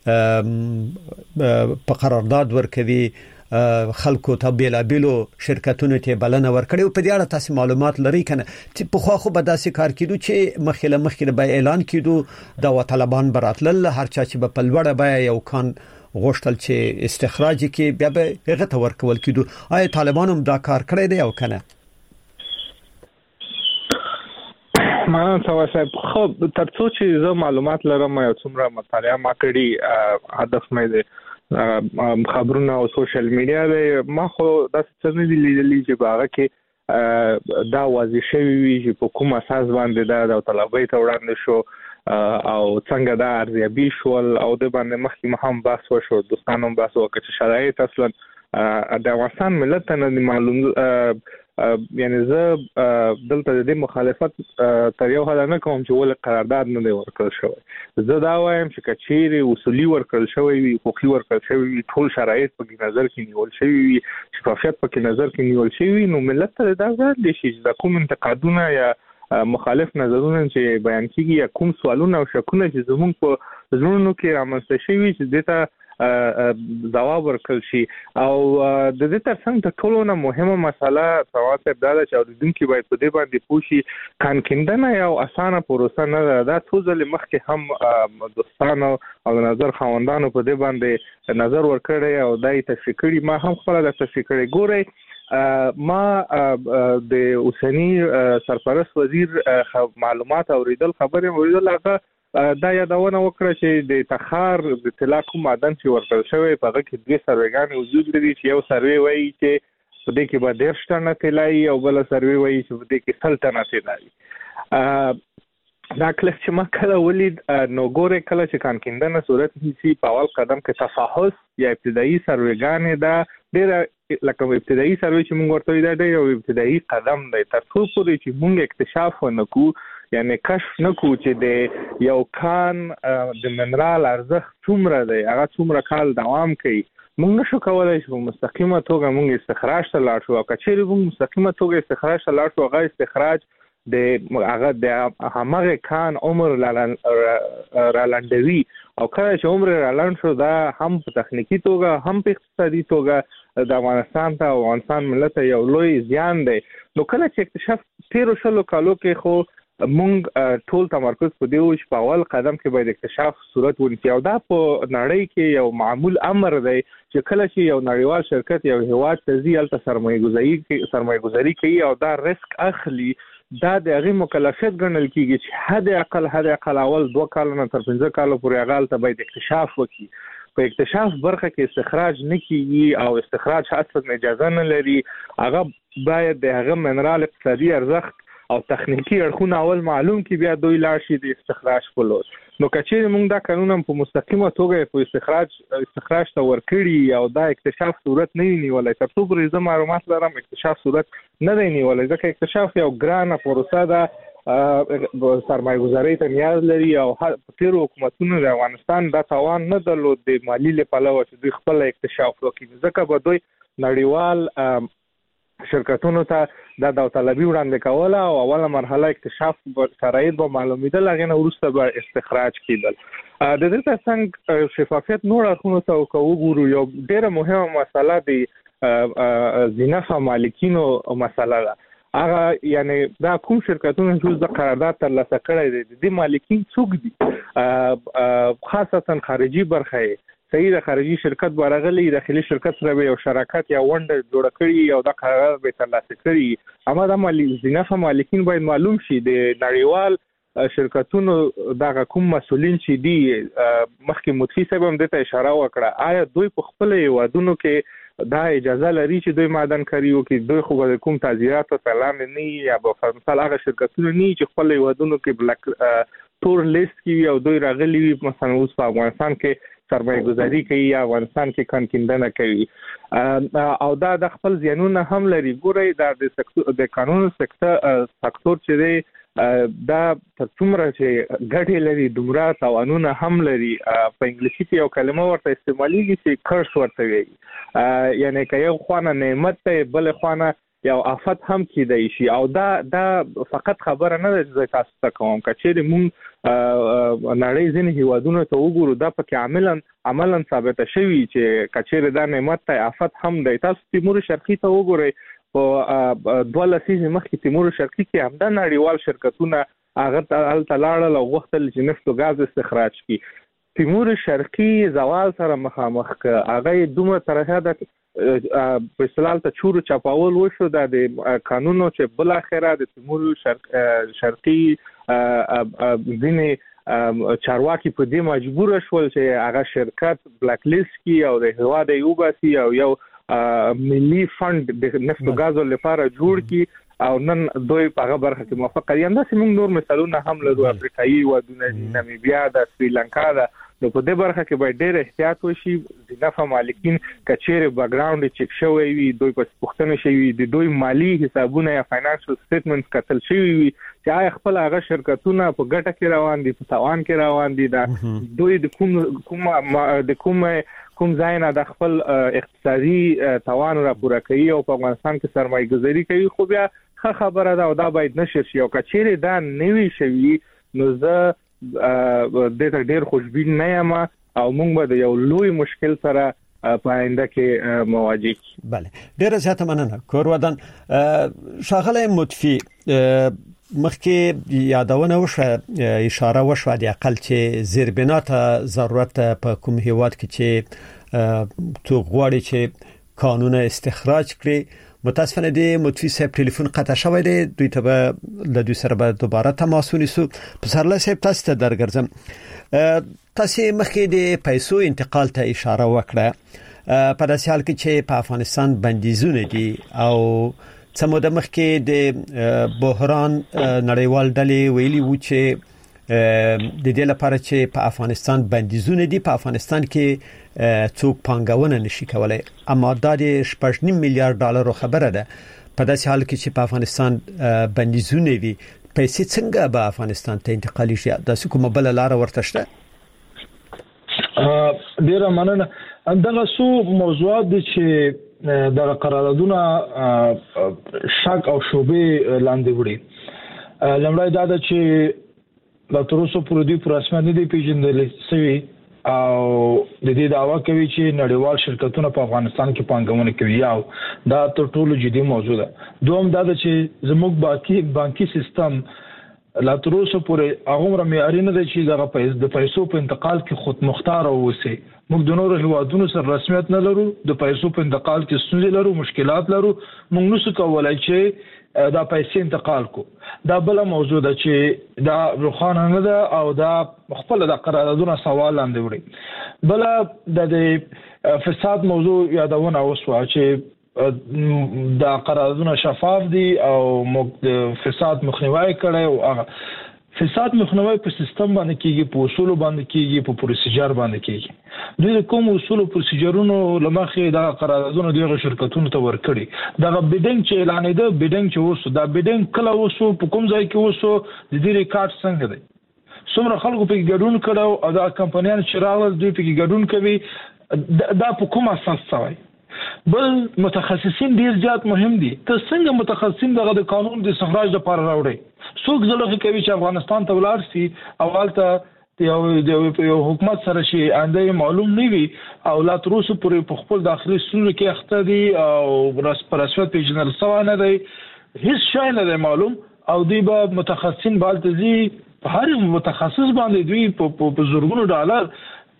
په قرارداد ورکوي خلکو ته بیلا بیلو شرکتونو ته بلنه ورکړي او په دې اړه تاسو معلومات لري کنه چې په خو خو به داسې کار کیدو چې مخله مخکې به اعلان کیدو دا طالبان براتل هر چا چې په لوړه به یو کان غوښتل چې استخراج کې بیا به هغه ته ورکول کیدو؟ آیا طالبان هم دا کار کړی دی او کنه؟ ما څه صاحب، خو ترڅو چې زه معلومات لرم یو څومره مطالعه ما کړی، هدف مې دی خبرونه او سوشل میډیا دی. ما خو داسې څه نه دي لیدلي چې په هغه کې دا واضح شوي وي چې په کوم اساس باندې دا د طلبۍ ته وړاندې شو او څنګه دا ارزیابي شول او د باندې مخکې هم بحث وشو، دوستانو بحث وکړ چې شرایط اصلا د افغانستان ملت نه معلوم. یعنی زه دلته د دې مخالفت تر یو حد نه کوم چې ول قرارداد نه دی ورکړل شوی. زه دا وایم چې کچېری اصولي ورکړل شوی وي، حقوقي ورکړل شوی وي، ټول شرایط په نظر کې نیول شوی وي، شفافیت په نظر کې نیول شوی وي، نو ملت ته دا ځل شي چې د کوم انتقادونه یا مخالف نظرونه چې بیان کیږي یا کوم سوالونه او شکونه چې زموږ په زړونو کې رامنځته شوي چې دته ځواب ورکړل شي. او د دې ترڅنګ د ټولو نه مهمه مسله سواد صاحب دا چې اوریدونکو باید په دې باندې پوه شي کان کیندنه یو اسانه پروسه نه ده. دا څو ځله مخکې هم دوستانو او نظر خواندانو په دې باندې نظر ورکړی او دای تشریح کړي، ما هم خپل د تشریح کړي. ګورئ، ما د اوسنی سرپرست وزیر معلومات اوریدل خبره اوریدل هغه دا یادونه وکړه چې د تخار د طلا کوم معدن چې ورکړل شوی په هغه کې دوه سروېګانې وجود لري چې یو سروې وایي چې په دې کې به ډېر شتنه طلایي او بل سروې وایي چې په دې کې سل ټنه طلایي. دا کله چې ما کله ولید نو ګوره کله چې کان کیندنه صورت هیڅ په اول قدم کې تفاحص یا ابتدایي سروېګانې دا ډېر لکه ابتدایي سروې چې موږ ورته دا ډېر یو ابتدایي قدم دی تر څو پورې چې موږ اکتشاف ونکو، یعنی کشف نکو چې د یو کان د منرال ارزښت څومره دی، هغه څومره کال دوام کوي. موږ نشو کولای چې په مستقیمه توګه موږ استخراج ته لاړ شو، او کچېرې موږ مستقیمه توګه استخراج ته لاړ شو، هغه استخراج د هغه د همغه کان عمر را لنډوي، او کله چې عمر را لنډ شو دا هم په تخنیکی توګه هم په اقتصادي توګه د افغانستان ته او افغانستان ملت یو لوی زیان دی. نو کله چې اکتشاف تیرو شلو کالو کې خو مونږ ټول تمرکز په دی و چې په اول قدم کې باید اکتشاف صورت ونیسي، او دا په نړۍ کې یو معمول امر دی چې کله چې یو نړیوال شرکت یو هیواد ته ځي هلته سرمایه گذاري سرمایه گذاري کوي او دا ریسک اخلي، دا د هغې مکلفیت ګڼل کېږي چې حد اقل حد اقل اول دوه کالو نه تر پنځه کالو پورې هغه هلته باید اکتشاف وکړي. په اکتشاف برخه کې استخراج نه کیږي او استخراج اصلا اجازه نه لري، هغه باید د هغه منرال اقتصادي ارزښت او تخنیکی اړخونه اول معلوم کی بیا دوی لاړ شي د استخراج په لور. نو کچېرې موږ دا قانون په مستقیمه توګه په استخراج استخراج ته ورکړي او دا اکتشاف صورت نه نیولای، تر څو پورې زه معلومات لرم اکتشاف صورت نه دی نیولای، ځکه اکتشاف یو ګرانه پروسه ده، سرمایه گذاري ته نیاز لري او تیرو حکومتونو د افغانستان دا توان نه درلود د مالی له پلوه چې دوی خپل اکتشاف وکړي، ځکه به دوی نړیوال شرکتونو ته دا داوطلبي وړاندې کوله او اوله مرحله اکتشاف شرایط به معلومېدل، هغې نه وروسته به استخراج کېدل. د دې ترڅنګ شفافیت نور اړخونو ته که وګورو، یو ډېره مهمه مسله د ځینافه مالکینو مسله ده. هغه یعنی دا کوم شرکتونه چې د قرارداد ترلاسه کړی دي د مالکین څوک دي، خاصتا خارجي برخه صحیح د خارجي شرکت برغلي داخلي شرکت سره یو شراکت یا ونډه جوړ کړي او د قرارداد به ترلاسه کړي. اما د مالک ځینافه مالکین باید معلوم شي د نړیوال شرکتونو دغه کوم مسولین چې دي. مخکې متفي صاحب هم دته اشاره وکړه، آیا دوی په خپل هیوادونو کې دا اجازه لري چې دوی معدن کاری وکړي؟ دوی خو د کوم تعزیرات او اعلان نه یا په مثال هغه شرکتونه نه چې خپل هیوادونو کې بلک تور لیست کې او دوی راغلي وي مثلا اوس په افغانستان کې سرمایه گذاري کوي یا افغانستان کې کانکیندنه کوي او دا د خپل زیانونه هم لري. ګورئ دا د سکتور د قانون سکتور سکتور چې دی دا تر څومره چې ګټې لري دومره تاوانونه هم لري. په انګلیسي کې یو کلمه ورته استعمالېږي چې کرس ورته وایي، یعنی که یو خوانه نعمت دی بل خوانه یو آفت هم کېدای شي. او دا دا فقط خبره نه ده چې تاسو ته کوم، که چیرې مونږ نړۍ ځینې هیوادونو ته وګورو دا پکې عملاً عملاً ثابته شوي چې که چیرې دا نعمت دی آفت هم دی. تاسو تیمور شرقي ته وګورئ، په دوه لسیزې مخکې تیمور شرقي کې همدا نړیوال شرکتونه هغه هلته لاړل او غوښتل چې نفت او ګاز استخراج کړي. تیمور شرقي زوال سره مخامخ که هغه دومره طرحه ده په اصطلاح ته چور چپاول وشو د قانونو چې بل اخره د تیمور شرق شرقي ځینې چارواکي په دې مجبور شول چې هغه شرکت بلاک لیست کی او د هواد یو باسي او یو ملي فند د نفت او غاز لپاره جوړ کی او نن دوی په هغه برخه کې موافق دي. همداسې موږ نور مثالونه هم لرو، افریقایي ودونه نامیبیا د سریلانکا ده. نو په دې برخه کې باید ډېر احتیاط وشي. ځینافه مالکین کچېره بیک ګراوند چک شوی وي، دوی په پوښتنه شوی دي، دوی مالی حسابونه یا فاینانشل سټیټمنټس کتل شوی وي چې آیا خپل هغه شرکتونه په ګټه کې روان دي په تاوان کې روان دي، دا دوی د کوم کوم د کوم کوم ځای نه د خپل اقتصادي توان راپوره کوي او په افغانستان کې سرمایه گذاري کوي. خو بیا ښه خبره ده او دا باید نشر شي. او کچېره دا نوي شوی نو زه د ته ډېر خوشبین نه یم او موږ به د یو لوی مشکل سره په آینده کې مواجه کیږو. بله، ډېر زیاته مننه. کورودان شاغله متفي مخکې یادونه وشوه، اشاره وشوه د اقل چې زیربنا ته ضرورت په کوم هیواد کې چې تو غواړي چې قانون استخراج کړي. متاسفانه د متفي صاحب ټلیفون قطع شوی دی، دوی ته به د دوی سره به دوباره تماس ونیسو. پسرله صاحب تاسو ته درګرځم، تاسو مخکې د پیسو انتقال ته اشاره وکړه. په داسې حال کې چې په افغانستان بندیزونه دي او څه موده مخکې د بحران نړیوال ډلې ویلي و چې د دې لپاره چې په افغانستان بندیزونه دي په افغانستان کې څوک پانګونه نشي کولای. اما دا د شپږ نیم میلیارډ ډالر خبره ده. په داسې حال کې چې په افغانستان بندیزونه وي، پیسې څنګه به افغانستان ته انتقالي شي؟ د کومه بل لار ورته شته؟ ډیره مننه. دغه څو موضوعات دي چې د قراردادونو شک او شوبې لاندې وړي. لمړی دا ده چې د تروسو پرودي پر رسمي نه دی پیژندل شوی او د دې دعوا کوي چې نړیوال شرکتونه په افغانستان کې پانګونه کوي. او دا تر ټولو جدي موضوع ده. دوم دا ده چې زموږ باقي بانکي سیستم لا تروسو پورې هغه معیاري نه دی چې دغه پیسې د پیسو په انتقال کې خود مختار اوسي. موږ د نورو هیوادونو سره رسمیت نه لرو، د پیسو په انتقال کې ستونزې لرو، مشکلات لرو. موږ نشو کولای چې دا پیسې انتقال کو. دا بل موضوع ده چې دا روخانه نه ده او دا خپل د قراردادونو سوال لاندې وړي. بل د فساد موضوع یادونه وسوه چې دا قراردادونه شفاف دي او موږ د فساد مخنیوي کړي او هغه فساد مخنیوي په سیستم باندې کیږي، په اصول باندې کیږي، په پروسیجر باندې کیږي. دوی د کوم اصول او پروسیجرونو لمخې دا قراردادونه دغه شرکتونو ته ورکړي. دا بیډینګ چې اعلان دی، بیډینګ چې وسو، دا بیډینګ کله وسو، په کوم ځای کې وسو، د دې ریکارډ څنګه دی، څومره خلکو په ګډون کړو او دا کمپنیان چې راغلل دوی په ګډون کوي، دا په کوم اساس شوی؟ بل متخصصین ډیر زیات مهم دي. ته څنګه متخصصین دغه د قانون د استخراج لپاره راوړي؟ څوک ځلوخه کوي چې افغانستان ته ولاړ شي او حالته یو یو حکومت سره شي انده معلوم نه وي او لا تر اوسه پورې په خپل داخلي ستونزو کې اخته دي او راس پرسوت پیژنل سوا نه دی هیڅ شای نه دی معلوم او دی به متخصصین بالتزي په هر متخصص باندې دوی په زورګونو ډالر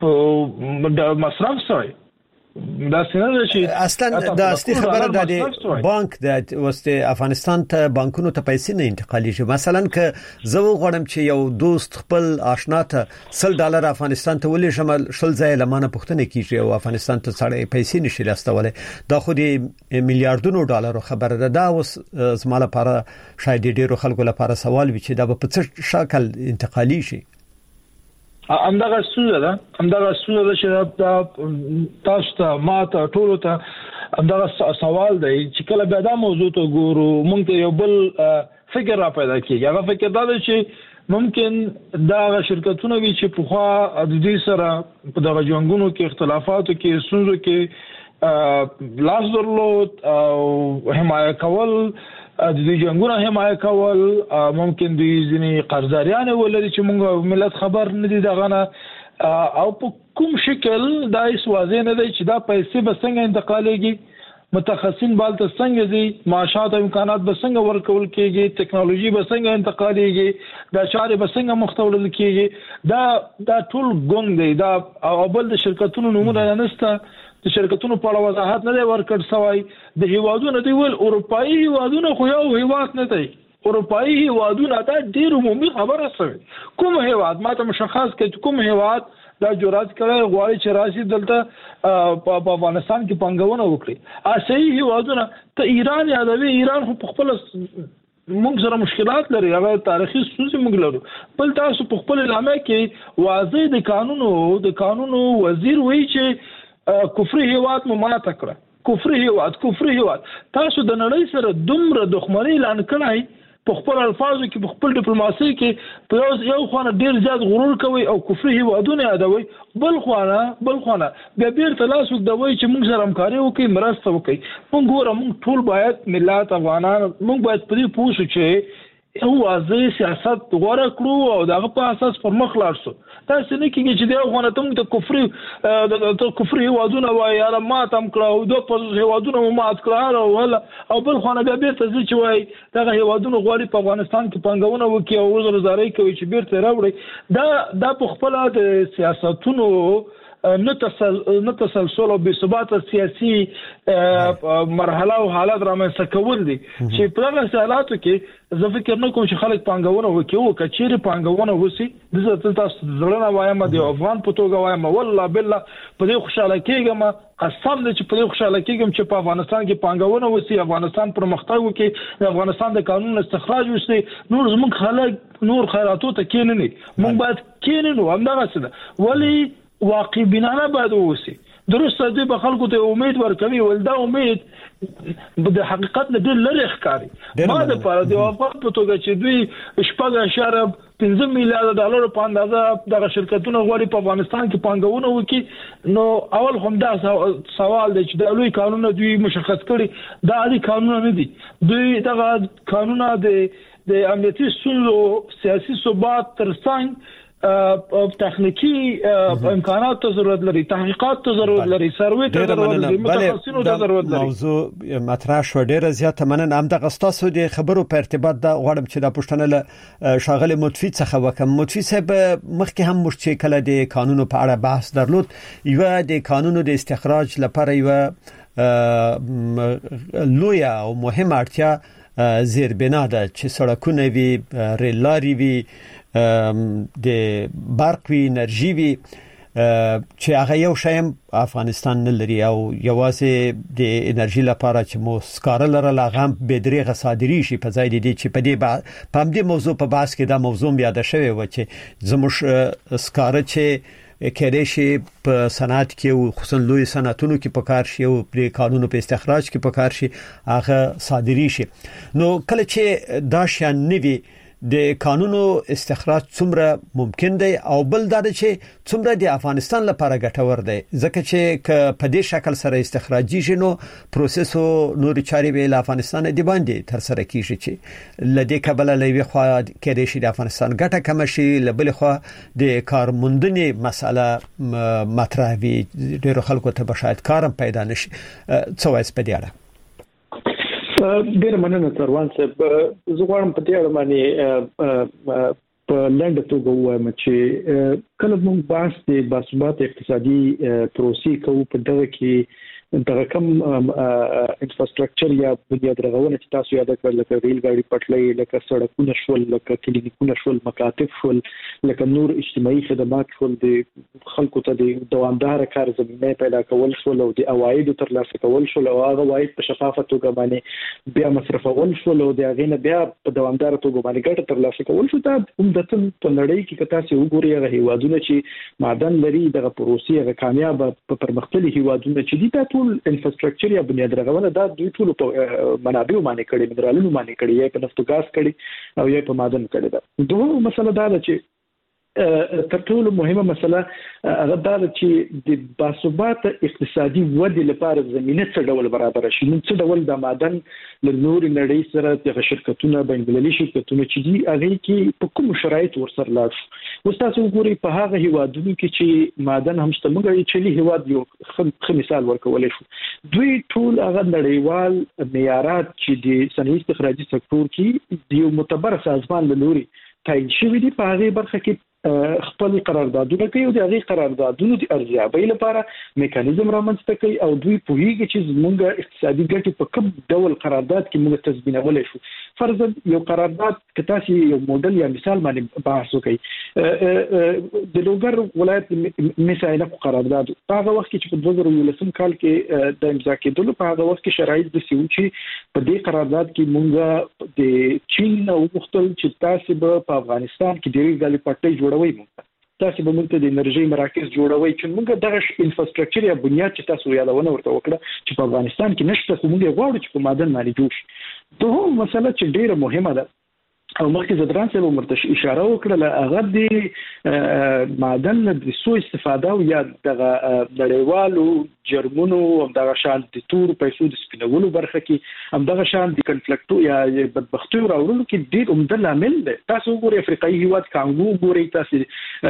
په مصرف سوی دا څنګه شي اصلا د اصلي خبره د بانک د وسته افغانستان ته بانکونو ته پیسې نه انتقالي شي مثلا که زه وغواړم چې یو دوست خپل آشنا ته سل ډالر افغانستان ته ولې شمال شل ځای لمانه پښتنه کیږي او افغانستان ته سړی پیسې نشي لاستولای دا خو د میلیارډونو ډالرو خبره ده دا اوس زموږ لپاره شاید ډیرو خلکو لپاره سوال وي چې دا په څه شکل انتقالي شي همدغه څه ده همدغه څه ده چې تاسو ته ماته ټولو ته همدغه سوال دی چې کله به دا موضوع ته ګورو مونږ ته یو بل فکر را پیدا کیږي هغه فکر دا دی چې ممکن دا شرکتونه وي چې په خوا د دې سره په دغه جنگونو کې اختلافاتو کې سنځو کې لاس درلود او حمایت کول د دې جنگونو حمایت کول ممکن د ځینې قرضداريان ولري چې موږ ملت خبر نه دي دغه نه او په کوم شکل دا هیڅ واضح نه دی چې دا پیسې به څنګه انتقالېږي متخصصین بالته څنګه دي معاشات او امکانات به څنګه ورکول کېږي ټکنالوژي به څنګه انتقالېږي دا چارې به څنګه مختوړل کېږي دا دا ټول ګونګ دی دا او بل د شرکتونو نمونه نشته د شرکتونو په اړه وضاحت نه دی ورکړ سوی د هیوادونو دی ول اروپאי هیوادونو خو یو هیواد نه دی اروپאי هیوادونو دا ډیر عمومي خبره سوی کوم هیواد ماته مشخص کړي کوم هیواد دا جرأت کړی غواړي چې راشي دلته په افغانستان کې پنګونه وکړي اساسي هیوادونه ته ایران یادوي ایران خو په خپل موږ سره مشکلات لري هغه تاریخي ستونزې موږ لرو بل تاسو په خپل اعلامیه کې واضح د قانونو د قانونو وزیر وایي چې کفر هیواد مو ماته کړ کفر هیواد کفر هیواد تاسو د نړۍ سره دومره دښمنۍ اعلان کړای په خپل الفاظو کې په خپل ډیپلوماسي کې په یو خوانه ډیر زیات غرور کوي او کفر هیوادونه یادوي بل خوانه بل خوانه بیا بیرته لاسو د وای چې موږ سره همکاري وکړي مرسته وکړي موږ ګورم موږ ټول باید ملت افغانان موږ باید په دې پوه شو چې یو واضح سیاست غوړه کړو او دغه په اساس پر مخ لاړ شو تاسو نه کېږي چې دا غوڼه ته موږ ته کفر د کفر هیوادونه وایي یا ما تم کړو دوه په هیوادونه مات کړو ولا او بل خونه بیا بیرته چې وایي دغه هیوادونه غواړي په افغانستان کې پنګونه وکړي او وزر زاري کوي چې بیرته راوړي دا د په خپل د سیاستونو نه تسلسل او بې ثبات سیاسي مرحله او حالات رامنځته کول دي چې په هغه حالاتو کې زه فکر نه کوم چې خلک پنګونه وکړي او کچېره پنګونه وسی د زړه تاسو زړه وایم د افغان په توګه وایم والله بالله په دې خوشاله کېږم قسم دې چې په دې خوشاله کېږم چې په افغانستان کې پنګونه وسی افغانستان پرمختګ وکړي د افغانستان د قانون استخراج وسی نور زموږ خلک نور خیراتو ته کېنني موږ باید کېننو همدغه څه ولی واقع بنانه باید اوسي درسته دی به خلکو ته امید ورکوي ول دا امید د حقیقت نه ډېر لري ښکاری ما د پاره دی افغان په توګه چې دوی شپږ اشاره پنځه میلیارډ ډالر په اندازه دغه شرکتونه غواړي په افغانستان کې پنګونه وکړي نو اول هم دا سوال دی چې د لوی قانون دوی مشخص کړي دا عادي قانون نه دي دوی دغه قانون د د امنیتي ستونزو سیاسي ثبات ترڅنګ تخنیکی امکانات ته ضرورت لري تحقیقات ته ضرورت لري سروې ته ضرورت لري متخصصینو ته ضرورت لري موضوع مطرح شو ډیره زیاته مننه هم د غستاسو د خبرو په ارتباط دا غواړم چې دا پښتنه له شاغل متفی څخه وکم متفی صاحب مخکې هم مشکل کله د قانونو په اړه بحث درلود یو د قانونو د استخراج لپاره یو لوی او مهم اړتیا زیربنا ده چې سړکونه وي ریل لارې وي د برق وی انرژي وی چې هغه یو شایم افغانستان نه لري او یوازې د انرژي لپاره چې مو سکارل لرله غم به دریغه صادري شي په ځای دي چې په دې په دې موضوع په بحث کې دا موضوع یاد شوی و چې زموږ سکاره چې کېدې شي په صنعت کې او خصوصا لوی صنعتونو کې په کار شي او په قانونو په استخراج کې په کار شي هغه صادري شي نو کله چې دا شان نوي د قانونو استخراج څومره ممکن دی او بل دا چې څومره د افغانستان لپاره ګټور دی ځکه چې ک په دې شکل سره استخراجي شنو پروسس او نور چاري به افغانستان د باندې تر سره کیږي چې لدې کبل لوي خو کې د شي د افغانستان ګټه کم شي لبل خو د کارموندنې مسله مطرح وي ډیرو خلکو ته بشاید کارم پیدا نشي څه وایي په دې اړه ډیر مننه تروان صاحب زه غواړم په دې اړه باندې په لنډه توګه وایم چې کله موږ بحث د باثبات اقتصادي پروسې کوو په دغه کې دغه کم انفراستراکچر یا بنیاد رغونه چې تاسو یاد کړل لکه ریل ګاډي پټلۍ لکه سړکونه شول لکه کلینیکونه شول مکاتب شول لکه نور اجتماعي خدمات شول د خلکو ته د دوامدار کار زمينه پیدا کول شول او د عواید ترلاسه کول شول او هغه عواید په شفافه توګه باندې بیا مصرفول شول او د هغه نه بیا په دوامدار توګه باندې ګټه ترلاسه کول شو دا عمدتاً په نړۍ کې کته چې وګوري هغه هیوادونه چې معدن لري دغه پروسې هغه کامیاب په پرمختللي هیوادونه چې دي ټول انفراستراکچر یا بنیاد رغونه دا دوی ټول په منابع باندې کړي منرالونو باندې کړي یا په نفت او ګاز کړي او یا په معدن کړي دا دوه مسله دا ده چې تر ټولو مهمه مسله هغه دا چې د باثبات اقتصادي ودې لپاره زمينه څه ډول برابر شي نو څه ډول د معدن له نور نړۍ سره د شرکتونو بین المللي شرکتونو چې دي هغه کې په کوم شرایط ورسره لاړ شو تاسو وګورئ په هغه هیوادونو کې چې معدن هم شته موږ چې لی هیواد یو ښه مثال ورکولای شو دوی ټول هغه نړیوال معیارات چې د صنعتي استخراجي سکتور کې یو معتبر سازمان له لوري تعین شوی دی په هغه برخه کې خپل قراردادونه کوي او د هغه قراردادونو د ارزیابۍ لپاره میکانیزم رامنځته کوي او دوی پوهیږي چې زموږ اقتصادي ګټې په کوم ډول قرارداد کې موږ تضمینولای شو فرضاً یو قرارداد کتاسي یو موډل یا مثال باندې بحث وکړي د لوګر ولایت مثاله قرارداد په هغه وخت کې چې په دوه زره یولسم کال کې د امضا کېدلو په هغه وخت کې شرایط د سیو چې په دې قرارداد کې موږ د چین او مختل چې تاسو په افغانستان کې ډېری ځلې پټې جوړوي موږ تاسو به موږ ته د انرژي مراکز جوړوي چې موږ دغه انفراستراکچر یا بنیاد چې تاسو یادونه ورته وکړه چې په افغانستان کې نشته خو موږ غواړو چې په معدن باندې جوړ شي دوه مسله چې ډیره مهمه ده او مخکې زدران سره مرتش اشاره وکړه هغه د معدن د سو استفاده او یا د نړیوالو جرمونو او د شان د تور پیسو د سپینولو برخه کې هم د شان د کنفلیکټو یا بدبختیو راوړلو کې ډیر عمده عامل دی تاسو وګورئ افریقایي هیواد کانګو وګورئ تاسو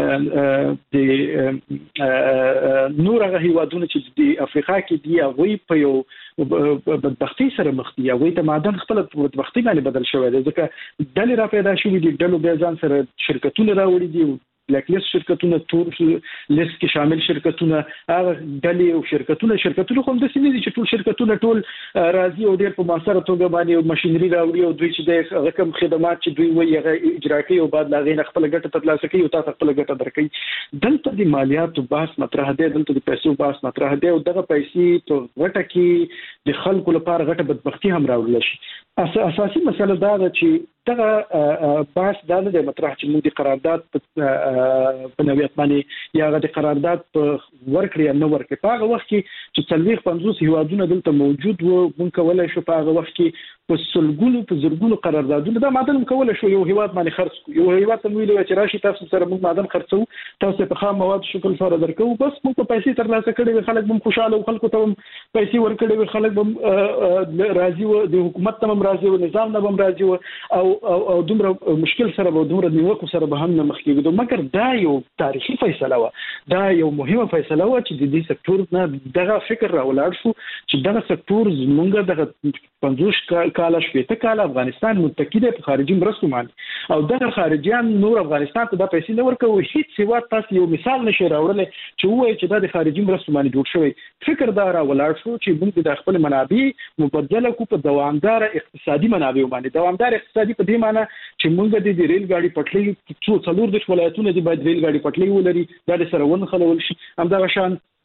د نور هغه هیوادونه چې د افریقا کې دی هغه په یو بدبختی سره مخ دي هغه ته معدن خپل بدبختی باندې بدل شوی دی ځکه ډلې را پیدا شوې دي ډلو بیا ځان سره شرکتونه راوړي دي بلیک لیست شرکتونه تور لیست کې شامل شرکتونه هغه ډلې او شرکتونه شرکتونه کوم د سینې دي چې ټول شرکتونه ټول راضي او ډېر په ماسره توګه باندې ماشينري راوړي او دوی چې د رقم خدمات چې دوی وایي هغه اجرا کوي او بعد لاغې نه خپل ګټه ترلاسه کوي او تاسو خپل ګټه درکوي دلته د مالیاتو بحث مطرح دی دلته د پیسو بحث مطرح دی او دغه پیسې په غټه کې د خلکو لپاره غټه بدبختی هم راوړل شي اساسي مسله دا ده چې دغه بحث دا نه دی مطرح چې موږ د قرارداد په نویت باندې یا د قرارداد په ورکړې یا نه ورکړې په هغه وخت کې چې څلويخ پنځوس هیوادونه دلته موجود وو موږ کولای شو په هغه وخت کې په سلګونو په زرګونو قراردادونه دا معدن کولای شو یو هیواد باندې خرڅ یو هیواد ته ویل چې راشي تاسو سره موږ معدن خرڅو تاسو په خام مواد شکل سره درکو بس موږ په پیسې ترلاسه کړې خلک هم خوشاله او خلکو ته پیسې ورکړي خلک هم راضي وو د حکومت ته هم راضي وو نظام نه هم راضي وو او او او دومره مشکل سره به دومره نیوکو سره به هم نه مخ کېږي مګر دا یو تاریخي فیصله و دا یو مهمه فیصله و چې د دې سکتور نه دغه فکر راولاړ شو چې دغه سکتور زمونږ دغه پنځوس کال شپږ کال افغانستان متکی دی په خارجي مرستو باندې او دغه خارجيان نور افغانستان ته د پیسې نه ورکوي هیڅ سیوا تاسو یو مثال نشي راوړل چې وایي چې د خارجي مرستو باندې جوړ شوی فکر دا راولاړ شو چې موږ د خپل منابع مبادله کو په دوامدار اقتصادي منابع باندې دوامدار اقتصادي په دې معنی چې موږ د ریل ګاډي پټلۍ څو څلور د ولایتونو د باید ریل ګاډي پټلۍ ولري دا د سره ون خلول شي هم دا شان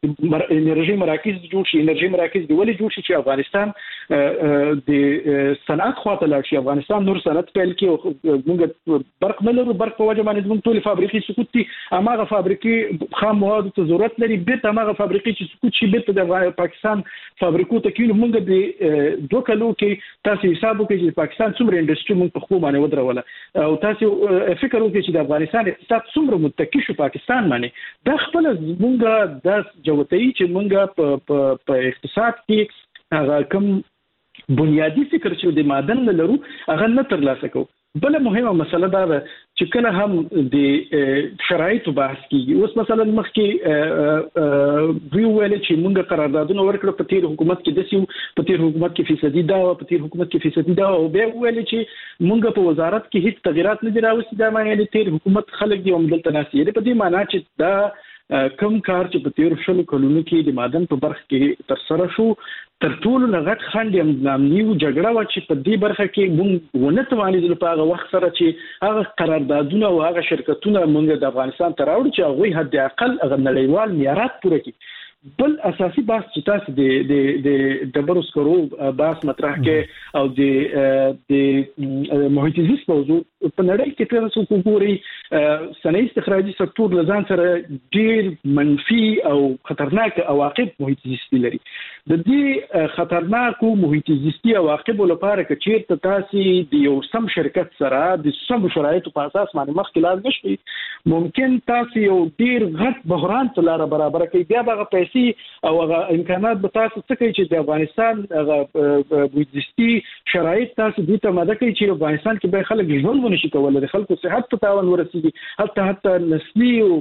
انرژي مراکز جوړ شي. انرژي مراکز دی ولې جوړ شي چې افغانستان د صنعت خواته لاړ شي. افغانستان نور صنعت پیل کړي، موږ برق نه لرو، برق په وجه باندې موږ ټول فابریکې سقوط دي. هغه فابریکې خام مواد ته ضرورت لري، بیرته هغه فابریکې چې سقوط شي بیرته د پاکستان فابریکو ته کېږي. موږ د دوه کلو کې تاسو حساب وکړئ چې پاکستان څومره انډستری موږ په خو باندې ودروله، او تاسو فکر وکړئ چې د افغانستان اقتصاد څومره متکی شو پاکستان باندې. دا خپل موږ د جوړتي چې موږ په اقتصاد کې هغه کوم بنیادی فکر چې د معدن لرو هغه نه ترلاسه کوو. بل مهمه مسله دا ده چې کله هم د شرایطو بحث کیږي. اوس مثلا مخکې وی ویل چې موږ قراردادونه ورکړو په تیر حکومت کې د سیو په تیر حکومت کې فیصدي دا او په تیر حکومت کې فیصدي دا، او بیا ویل چې موږ په وزارت کې هیڅ تغیرات نه دي راوستي. دا معنی تیر حکومت خلک دی عمدل تناسي په دې معنی چې دا کم کار چې په تیر شلو کلونو کې د معدن په برخه کې تر سره شو تر ټولو لغت خند یم نامنیو جګړه و چې په دې برخه کې موږ ونه توانیدل په هغه وخت سره چې هغه قراردادونه او هغه شرکتونه موږ د افغانستان ته راوړو چې هغه حد اقل هغه نړیوال معیارات پوره کړي. بل اساسي بحث چې تاسو د د د ډبرو سکرو بحث مطرح کې او د د محیط زیست موضوع په نړۍ کې تاسو وګورئ صنایع استخراجي سکتور لزان سره ډیر منفي او خطرناک عواقب محیط زیستی لري. د دې خطرناکو محیط زیستی عواقب لپاره چې چیرته تاسو د یو سم شرکت سره د سم شرایطو په اساس باندې مخکې لاړ نشئ، ممکن تاسو یو ډیر غټ بحران ته لار برابر کړئ. بیا به پیسې او هغه امکانات به تاسو څه کوي چې د افغانستان هغه بودجستي شرایط تاسو د ته ماده کوي چې افغانستان کې به خلک ژوند ونشي کولای، د خلکو صحت ته تاوان ورسیږي، حتی حتی نسلي او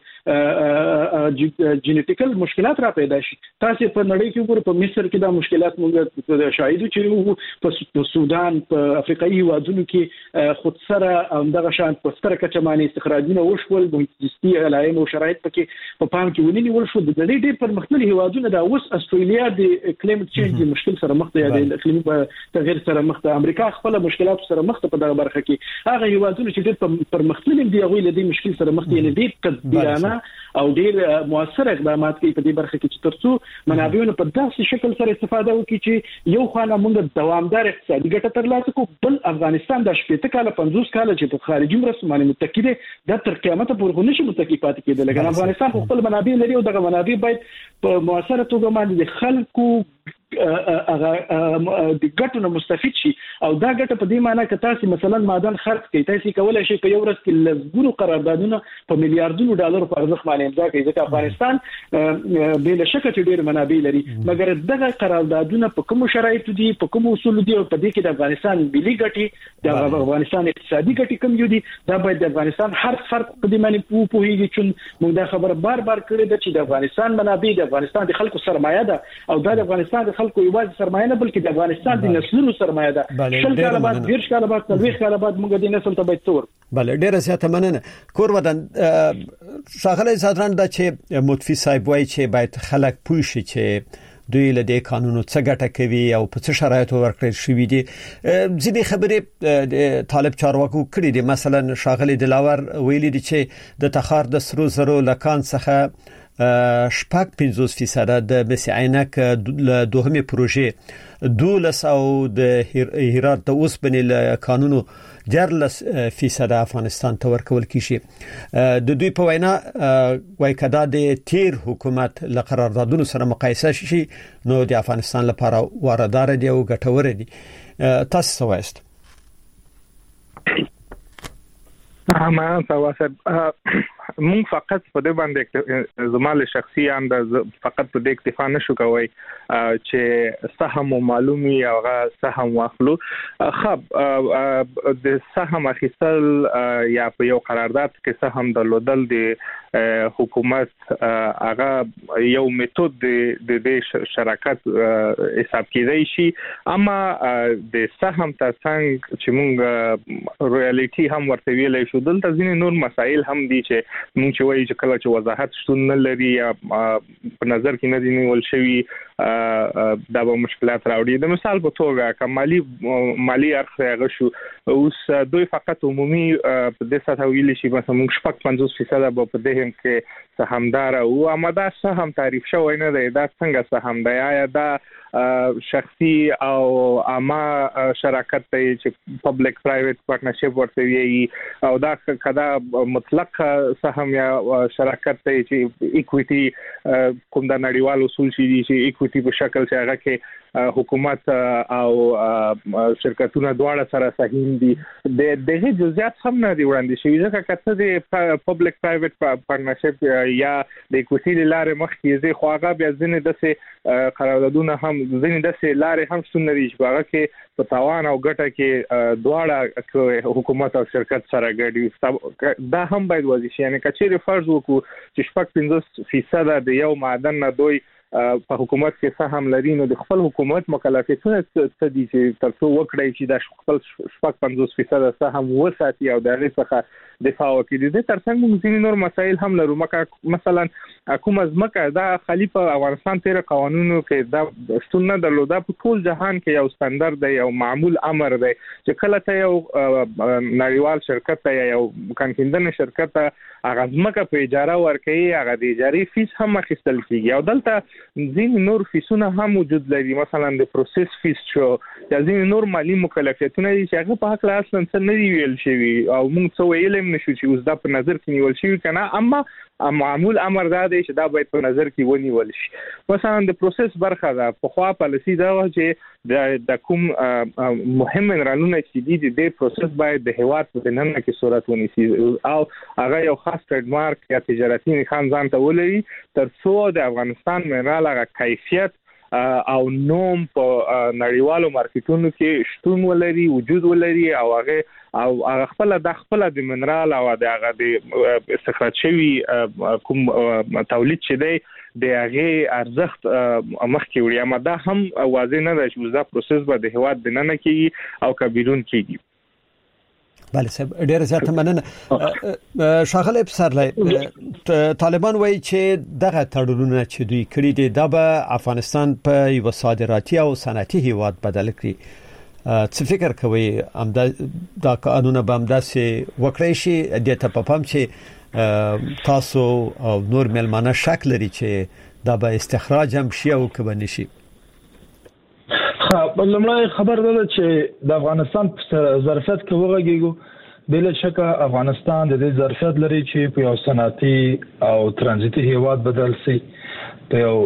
جینیټیکل مشکلات را پیدا شي. تاسو په نړۍ کې وګورئ، په مصر کې دا مشکلات موږ شاهدو چې په سودان په افریقایي هیوادونو کې خود سره همدغه شان په ستره کچه باندې استخراجونه وشول، بودجستي علایم او شرایط پکې په پام کې ونیول شو. د نړۍ ډېر پرمختللي هیوادونه دا اوس استرالیا د کلایمټ چینج د مشکل سره مخ ده یا د اقلیمي تغیر سره مخ ده، امریکا خپل مشکلات سره مخ ده په دغه برخه کې. هغه هیوادونه چې ډېر پرمختللي دي هغه له دې مشکل سره مخ دي، یعنی ډېر تدبیرانه او ډېر مؤثر اقدامات کوي په دې برخه کې چې ترڅو منابعونه په داسې شکل سره استفاده وکړي چې یو خانه موږ دوامدار اقتصادي ګټه ترلاسه کوو، بل افغانستان د شپږ کاله پنځوس کاله چې په خارجي مرستو باندې متکی دي دا تر قیامت پورې نشي متکی پاتې کېدل. لکه افغانستان خپل منابع لري او دغه منابع باید په مؤثره توګه باندې د خلکو هغه د ګټو نه مستفید شي. او دا ګټه په دې معنی چې تاسو مثلا معدن خرڅ کوي، تاسو کولای شئ په یو ورځ کې لږ قراردادونه په میلیارډونو ډالر په ارزښت باندې امضا کړئ، ځکه افغانستان بل شک چې ډېر منابع لري، مګر دغه قراردادونه په کوم شرایطو دي، په کوم اصول دي او په دې کې د افغانستان ملي ګټې د افغانستان اقتصادي ګټې کوم یو دي، دا باید د افغانستان هر فرد په دې باندې پوه پوهیږي. چې موږ دا خبره بار بار کړې ده چې د افغانستان منابع د افغانستان د خلکو سرمایه ده، او دا د افغانستان خلکو یوازې سرمایه نه بلکې د افغانستان د نسلونو سرمایه ده. شل کاله بعد، دیرش کاله بعد، څلوېښت کاله بعد موږ د نسل ته باید څور. بله، ډیره زیاته مننه. کور ودان ښاغلی صدران دا چې مطفی صاحب وایي چې باید خلک پوه شي چې دوی له دې قانونو څه ګټه کوي او په څه شرایطو ورکړل شوي دي. ځینې خبرې طالب چارواکو کړي دي، مثلا ښاغلی دلاور ویلي دي چې د تخار د سرو زرو له کان څخه شپږ پنځوس فیصد د مس عینک له دوهمې پروژې دولس او د هرات د اوسپنې له قانونو دیارلس فیصد افغانستان ته ورکول کیږي. د دوی په وینا وایي کدا د تیر حکومت له قراردادونو سره مقایسه شي نو د افغانستان لپاره واردار دي او ګټور دي. تاسو څه وایست؟ ما سواسب مونږ فقط په دې باندې زماله شخصي انداز فقط په دې اکتفا نشو کوي چې سهم معلومي او سهم واخلو. خب د سهم اخیستل یا په یو قرارداد کې سهم درلودل د حکومت هغه یو میتود د دې شراکت حساب کېدای شي، اما د سهم ترڅنګ چې مونږ رویالټي هم ورته ویلای شو، دلته ځینې نور مسایل هم دي چې مونږ چې وایي چې کله چې وضاحت شتون نه لري یا په نظر کې نه دي نیول شوی دا به مشکلات راوړي. د مثال په توګه کمالي مالی اړخ هغه شو اوس دوی فقط عمومي په دې ساته ویل شي مثلا موږ شپږ پنځوس فیصد به په دې هم کې سهامدار او امدا سهم تعریف شوی نه دی. دا څنګه سهم دی؟ آیا دا شخصي او عامه شراکت دی چې پبلک پرایویټ پارتنرشپ ورته وی او دا کدا مطلق سهم یا شراکت دی چې ایکویټي کوم د نړیوال اصول شي چې ایکویټي په شکل چې هغه کې حکومت او شرکتونه دواړه سره سهیم دي. د دغه جزئیات هم نه دی وړاندې شوی ځکه کته د پبلک پرایویټ پارتنرشپ یا د ایکویټي لارې مخکې زی خواغه بیا ځنه د قراردادونه هم ځنه د لارې هم ستون لري چې هغه کې په تاوان او ګټه کې دواړه حکومت او شرکت سره ګډي. دا هم باید واضح شي. یعنی کچېره فرض وکړو چې شپږ پنځوس فیصد د یو معدن نه دوی په حکومت کې سهم لري نو د خپل حکومت مکلفیتونه څه دي چې ترڅو وکړي چې د خپل شپږ پنځوس فیصد سهم وساتي او د هغې څخه دفاع وکړي. د ترڅنګ موږ ځینې نور مسایل هم لرو. مکه مثلا کوم ځمکه دا خالي په افغانستان تیر قانونو کې دا شتون نه درلوده. په ټول جهان کې یو ستاندرد دی او معمول امر دی چې کله ته یو نړیوال شرکت ته یو کانکیندنه شرکت ته هغه ځمکه په اجاره ورکړي هغه د اجارې فیس هم اخیستل کیږي او دلته ځینې نور فیسونه هم وجود لري. مثلا د پروسس فیس شو یا ځینې نور مالی مکلفیتونه دي چې هغه په حق له اصلا څه نه دی ویل شوی او موږ څه ویل نشو چې اوس دا په نظر کې نیول شوی کنه. اما معمول امر دا دی چې دا باید په نظر کې ونیول شي. مثلا د پروسس برخه ده په خوا پالیسی دا و چې د کوم مهم منرالونه چې دي د پروسس باید د هیواد په دننه کې صورت ونیسي او هغه یو خاص ټریډ مارک یا تجارتي نښان ځان ته ولري ترڅو د افغانستان منرال هغه کیفیت او نوم په نړیوالو مارکیټونو کې شتون ولري وجود ولري او هغه او هغه خپل د خپل د منرال او د هغه د استخراج شوی کوم تولید چې دی د هغه ارزښت مخکې وړي. اما دا هم واضح نه ده چې دا پروسس به د هیواد دننه کېږي او کبیرون کېږي. بله صاحب ډیر زیات مننه. شاغله پسرلی طالبان وایي چې دغه تړونونه چې دوی کړی دي دا به افغانستان په یو صادراتي او صنعتي هیواد بدل کړي. څه فکر کوي امدا دا قانون به امداسې وکړي شي د ته په پام چې تاسو او نور ملمانه شک لري چې دا به استخراج هم شي او کبه نشي؟ خب لمړی خبر ده چې د افغانستان په ظرفیت کې وګورئ بل شک افغانستان د دې ظرفیت لري چې په یو صنعتي او ترانزیتي هیواد بدل شي په یو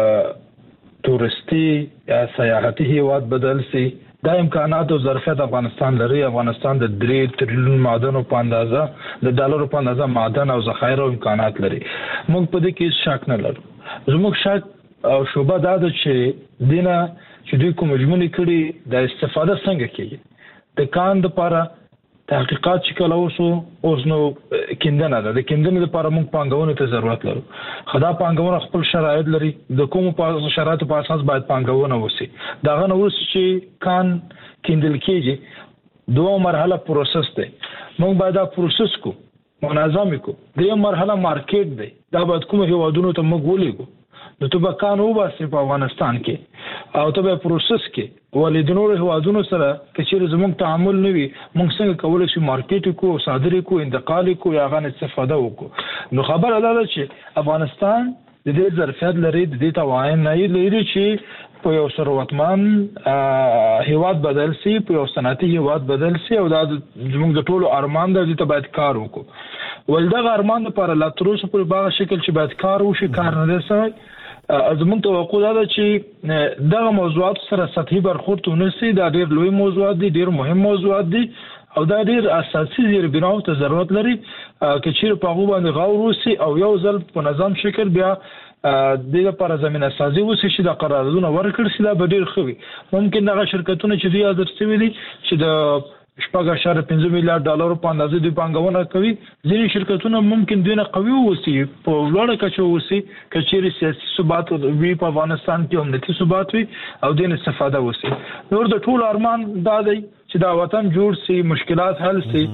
تورستي یا سیاحتي هیواد بدل شي. دا امکانات او ظرفیت افغانستان لري. افغانستان د درې تریلیون معدن په اندازه د ډالرو په اندازه معدن او ذخایر او امکانات لري. موږ په دې کې شک نه لرو. زموږ شک او شوبه دا ده چې دینه چې دوی کوم مجموعي کړي د استفاده څنګه کوي. د کان د لپاره تحقیقات چې کله وسو اوس نو کیندنه ده. د کیندنې لپاره موږ پانګونې ته ضرورت لرو. خدا پانګونه خپل شرایط لري. د کوم په شرایطو په اساس باید پانګونه وسی. دا غن اوس چې کان کیندل کېږي دوه مرحله پروسس ده. موږ باید دا پروسس کو منظم کو. د یو مرحله مارکیټ دی. دا باید کوم هیوادونو ته موږ ولېګو نو ته به کان وباسي په افغانستان کې او ته به پروسس کې ولې د نورو هیوادونو سره کچېر زموږ تعامل نه وي موږ څنګه کولای شو مارکیټ کو صادري کو انتقال کو یا غن استفاده وکړو. نو خبر اله چې افغانستان د دې ظرفیت لري د دې توان نه لري چې په یو ثروتمن هیواد بدل شي په یو صنعتي هیواد بدل شي او دا زموږ د ټولو ارمان د دې ته باید کار وکړو. ولدا ارمان لپاره لا تر اوسه په باغ شکل چې باید کار وشي کار نه دی. زموږ توقع ده چې دغه موضوعات سره سطحي برخورد ونسي. دا ډېر لوی موضوعات دي ډېر مهم موضوعات دي او دا ډېر اساسي زیربناو ته ضرورت لري چې چیرې په هغه باندې غور وسی او یو ځل په نظام شکل بیا د لپاره زمينه سازي وسی چې د قراردادونه ورکړ شي. دا به ډېر خوي. ممکن دغه شرکتونه چې دوی حاضر شوي دي چې د شپږ اشاره پنځه میلیارډ ډالر په اندازې د پانګونه کوي. ځینې شرکتونه ممکن دوی نه قوي وسی په لوړه کچه وسی کچېری سیاسي ثبات وي په افغانستان کې امنیتي ثبات وي او د استفاده وسی. نور د ټول ارمان دا دی چې دا وطن جوړ شي مشکلات حل شي.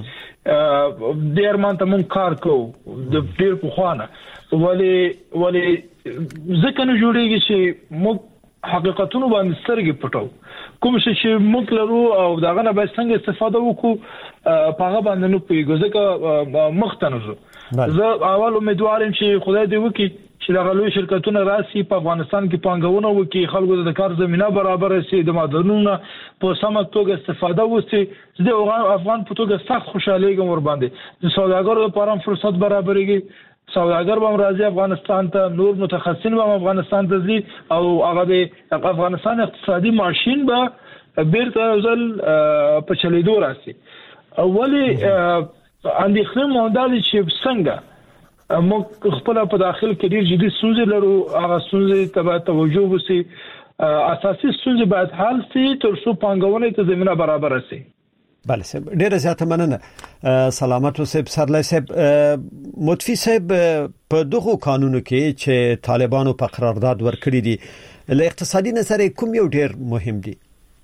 د ارمان ته مونږ کار کوو د ډیر په خوانه ولی ولی ځکه نه جوړیږي چې موږ حقیقتونو باندې سترګې پټو کوم چې موږ لرو او داغه نه به څنګه استفاده وکړو په هغه باندې نو پیګو ځکه مختنزو زه اول امیدوار یم چې خدای دې وکړي چې د غلوي شرکتونو راسي په افغانستان کې پانګونه وکړي خلکو د کار زمينه برابر شي د معدنونو په سمه توګه استفاده وکړي د افغان په توګه سخت خوشاله ګم ور باندې د سوداګرو لپاره فرصت برابرېږي سوداګر به راځي افغانستان ته نور متخصصین به افغانستان ته ځي او هغه د افغانستان اقتصادي ماشين به بیرته ځل په چلیدو راسي اولی اندېښنه موندل چې څنګه موږ خپل په داخل کې ډیر جدي ستونزې لرو هغه ستونزې ته توجه وسی اساسي ستونزې باید حل شي تر څو پانګونه ته زمينه برابر شي. بله سب ډیره زیاته مننه سلامت وسب سرلای سب متفی سب په دغه قانونو کې چې طالبانو په قرارداد ورکړي دي له اقتصادي نظر کوم یو ډیر مهم دي؟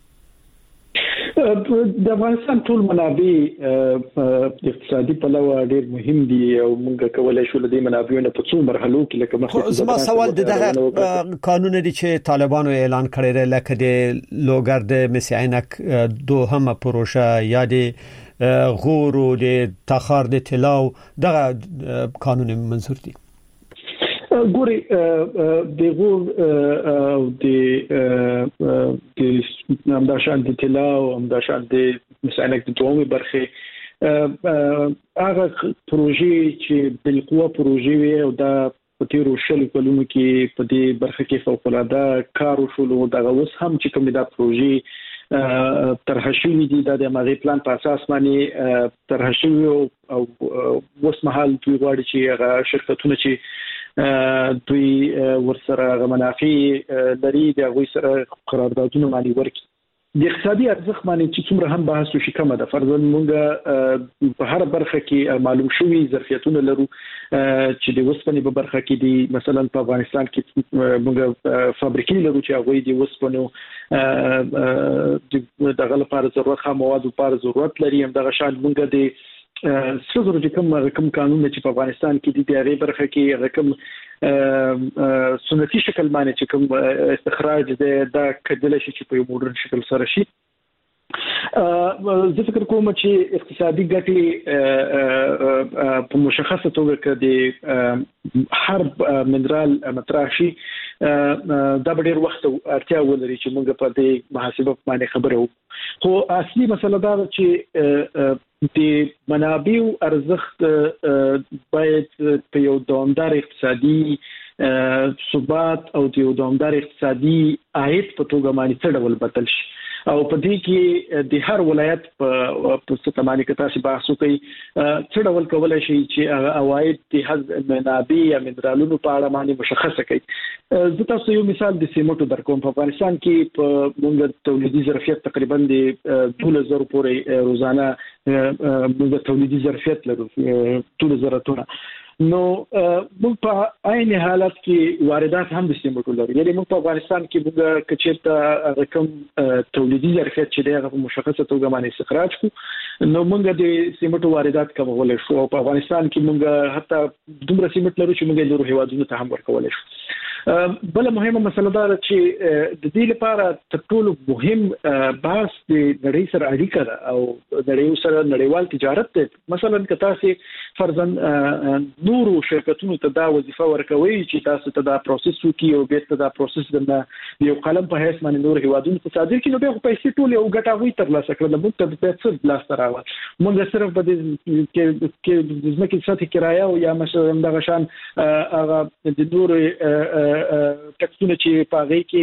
د افغانستان ټول منابع اقتصادي په لور ډیر مهم دي او موږ کولای شو د دې منابعونو په څو مرحلو کې لکه مخکې زما سوال دغه قانون دی چې طالبانو اعلان کړی دی لکه د لوګرد مسعینک دوهمه پروژه یا د غور او د تخار د طلاو دغه قانون منظور دي ګوري د غور او د د همداشان د طلاو همداشان د مسعینک د دومره برخه هغه پروژې چې بالقوه پروژې وي او دا په تیرو شلو کلونو کې په دې برخه کې فوق العاده کار وشول دغه اوس هم چې کوم دا پروژې طرح شوې دي د مغرب پلان په اساس باندې طرح شوې او اوس مهال دوی غواړي چې هغه شرکتونه چې دوی ورسره غمنافي لري د غوي سره قراردادونه مالي ورکي د اقتصادي ارزښت باندې چې څومره هم بحث وشي کومه ده فرضاً موږ په هر برخه کې معلوم شوی ظرفیتونه لرو چې د وسپنې په برخه کې دي مثلا په افغانستان کې موږ فابریکې لرو چې هغه د وسپنو دغه لپاره ضرورت خام مواد لپاره ضرورت لري هم دغه شان موږ د څلور چې کوم کوم قانون چې په افغانستان کې د دې برخه کې رقم سنتي شکل باندې چې کوم استخراج د کډل شي چې په یو مودرن شکل سره شي زه فکر کوم چې اقتصادي ګټې په مشخصه توګه کې د هر منرال مطرح شي دا ډېر وخت اړتیا ولري چې موږ په دې محاسبه باندې خبرو خو اصلي مسله دا چې د منابع ارزښت باید په یو دوامدار اقتصادي ثبات او د یو دوامدار اقتصادي عاید په توګه باندې څه ډول بدل شي او په دې کې د هر ولایت په ستمانه کې تاسو بحث وکړي څه ډول کولای شي چې عواید د حذف منابع یا منرالونو په اړه باندې مشخصه کړي زه تاسو یو مثال د سیمټو درکوم په افغانستان کې په موږ تولیدي ظرفیت تقریبا د ټول زرو پورې روزانه موږ تولیدي ظرفیت لرو ټول زراتونه نو موږ په عین حالت کې واردات هم د سیمټو لرو یعنی موږ په افغانستان کې موږ کچېرته رقم تولیدي ظرفیت چې دغه مشخصه توګه باندې استخراج کو نو موږ د سیمټو واردات کمول شو او په افغانستان کې موږ حتی دومره سیمټ لرو چې موږ د هیوادونو ته هم ورکول شو بل مهمه مسله دا چې د دې لپاره تر ټولو مهم بحث د نړۍ سره اړیکه ده او نړۍ سره نړیوال تجارت ده مثلا که تاسو فرضاً نورو شرکتونو ته دا وظیفه ورکوي چې تاسو ته دا پروسس وکړي او به ته دا پروسس د یو قلم په هیڅ باندې نور هیوادونو ته صادر کړي نو به پیسې ټول یو ګټه وي تر لاسه کړل موږ ته به څه لاس راوړي موږ صرف په دې کې د ځمکې ساتي کرایه او یا مثلا دغه شان هغه د نور ټکسونه چې پاغي کې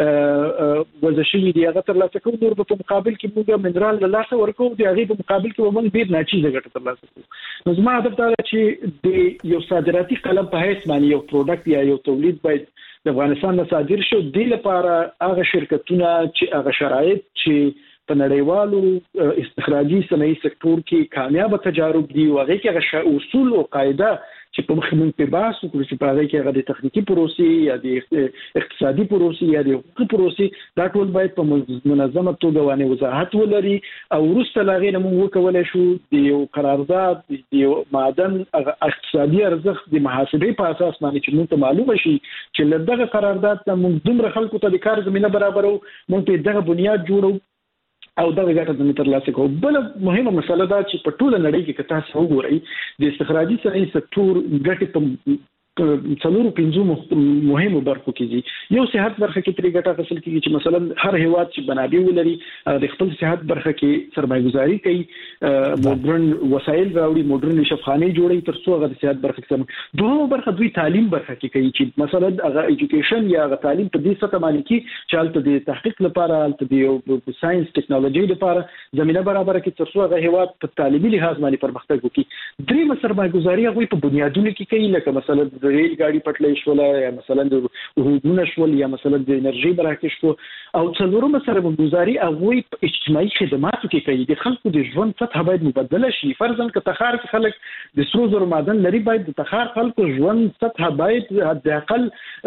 وزشي دي هغه تر لاسه کوو نور په مقابل کې موږ منرال له لاسه ورکو دی هغه په مقابل کې موږ ډیر ناچیزه ګټه تر لاسه کوو نو زما هدف دا چې د یو صادراتي قلم په هیڅ معنی یو پروډکټ یا یو تولید باید د افغانستان نه صادر شو د لپاره هغه شرکتونه چې هغه شرایط چې په نړیوالو استخراجي صنایع سکتور کې کامیاب تجارب دي او هغه کې هغه اصول او قاعده چې په مخ مونږ په باسو کړو چې په هغه کې هغه د تخنیکی پروسې یا د اقتصادي پروسې یا د حقوقي پروسې دا ټول باید په منظمه توګه باندې وضاحت ولري او وروسته لاغې نه موږ وکولای شو د یو قرارداد د یو معدن اقتصادي ارزښت د محاسبې په اساس باندې چې موږ ته معلومه شي چې لدغه قرارداد ته موږ دومره خلکو ته د کار زمينه برابرو موږ په دغه بنیاد جوړو او دغه ګټه د ترلاسه کوو. بل مهمه مسله دا چې په ټوله نړۍ کې که تاسو وګورئ د استخراجي صنایع سکتور ګټه په څلورو پنځو مهمو برخو کې دي. یو صحت برخه کې ترې ګټه حاصل کیږي چې مثلا هر هیواد چې منابع ولري د خپل صحت برخه کې سرمایه‌ګذاري کوي، موډرن وسایل راوړي، موډرن شفاخانه جوړي تر څو هغه د صحت برخه کې. دوه برخه دوی تعلیم برخه کې کوي چې مثلا هغه ایجوکیشن یا هغه تعلیم په دې سطح باندې کې چې حالت د تحقیق لپاره، حالت د ساينس ټیکنالوژي لپاره زمينه برابر کې تر څو هغه هیواد په تعلیمي لحاظ باندې پرمختګ وکړي. دریم سرمایه‌ګذاري هغه په بنیادونو کې کوي، لکه مثلا د ریل ګاډي پټلۍ شول یا مثلا د هودونه شول یا مثلا د انرژي برخه شو، او څلورم سرمایه‌ګذاري هغه په اجتماعي خدماتو کې کوي. د خلکو د ژوند سطح باید مبادله شي. فرضاً که تخار کې خلک د سرو زرو معدن لري، باید د تخار خلکو ژوند سطح باید حد اقل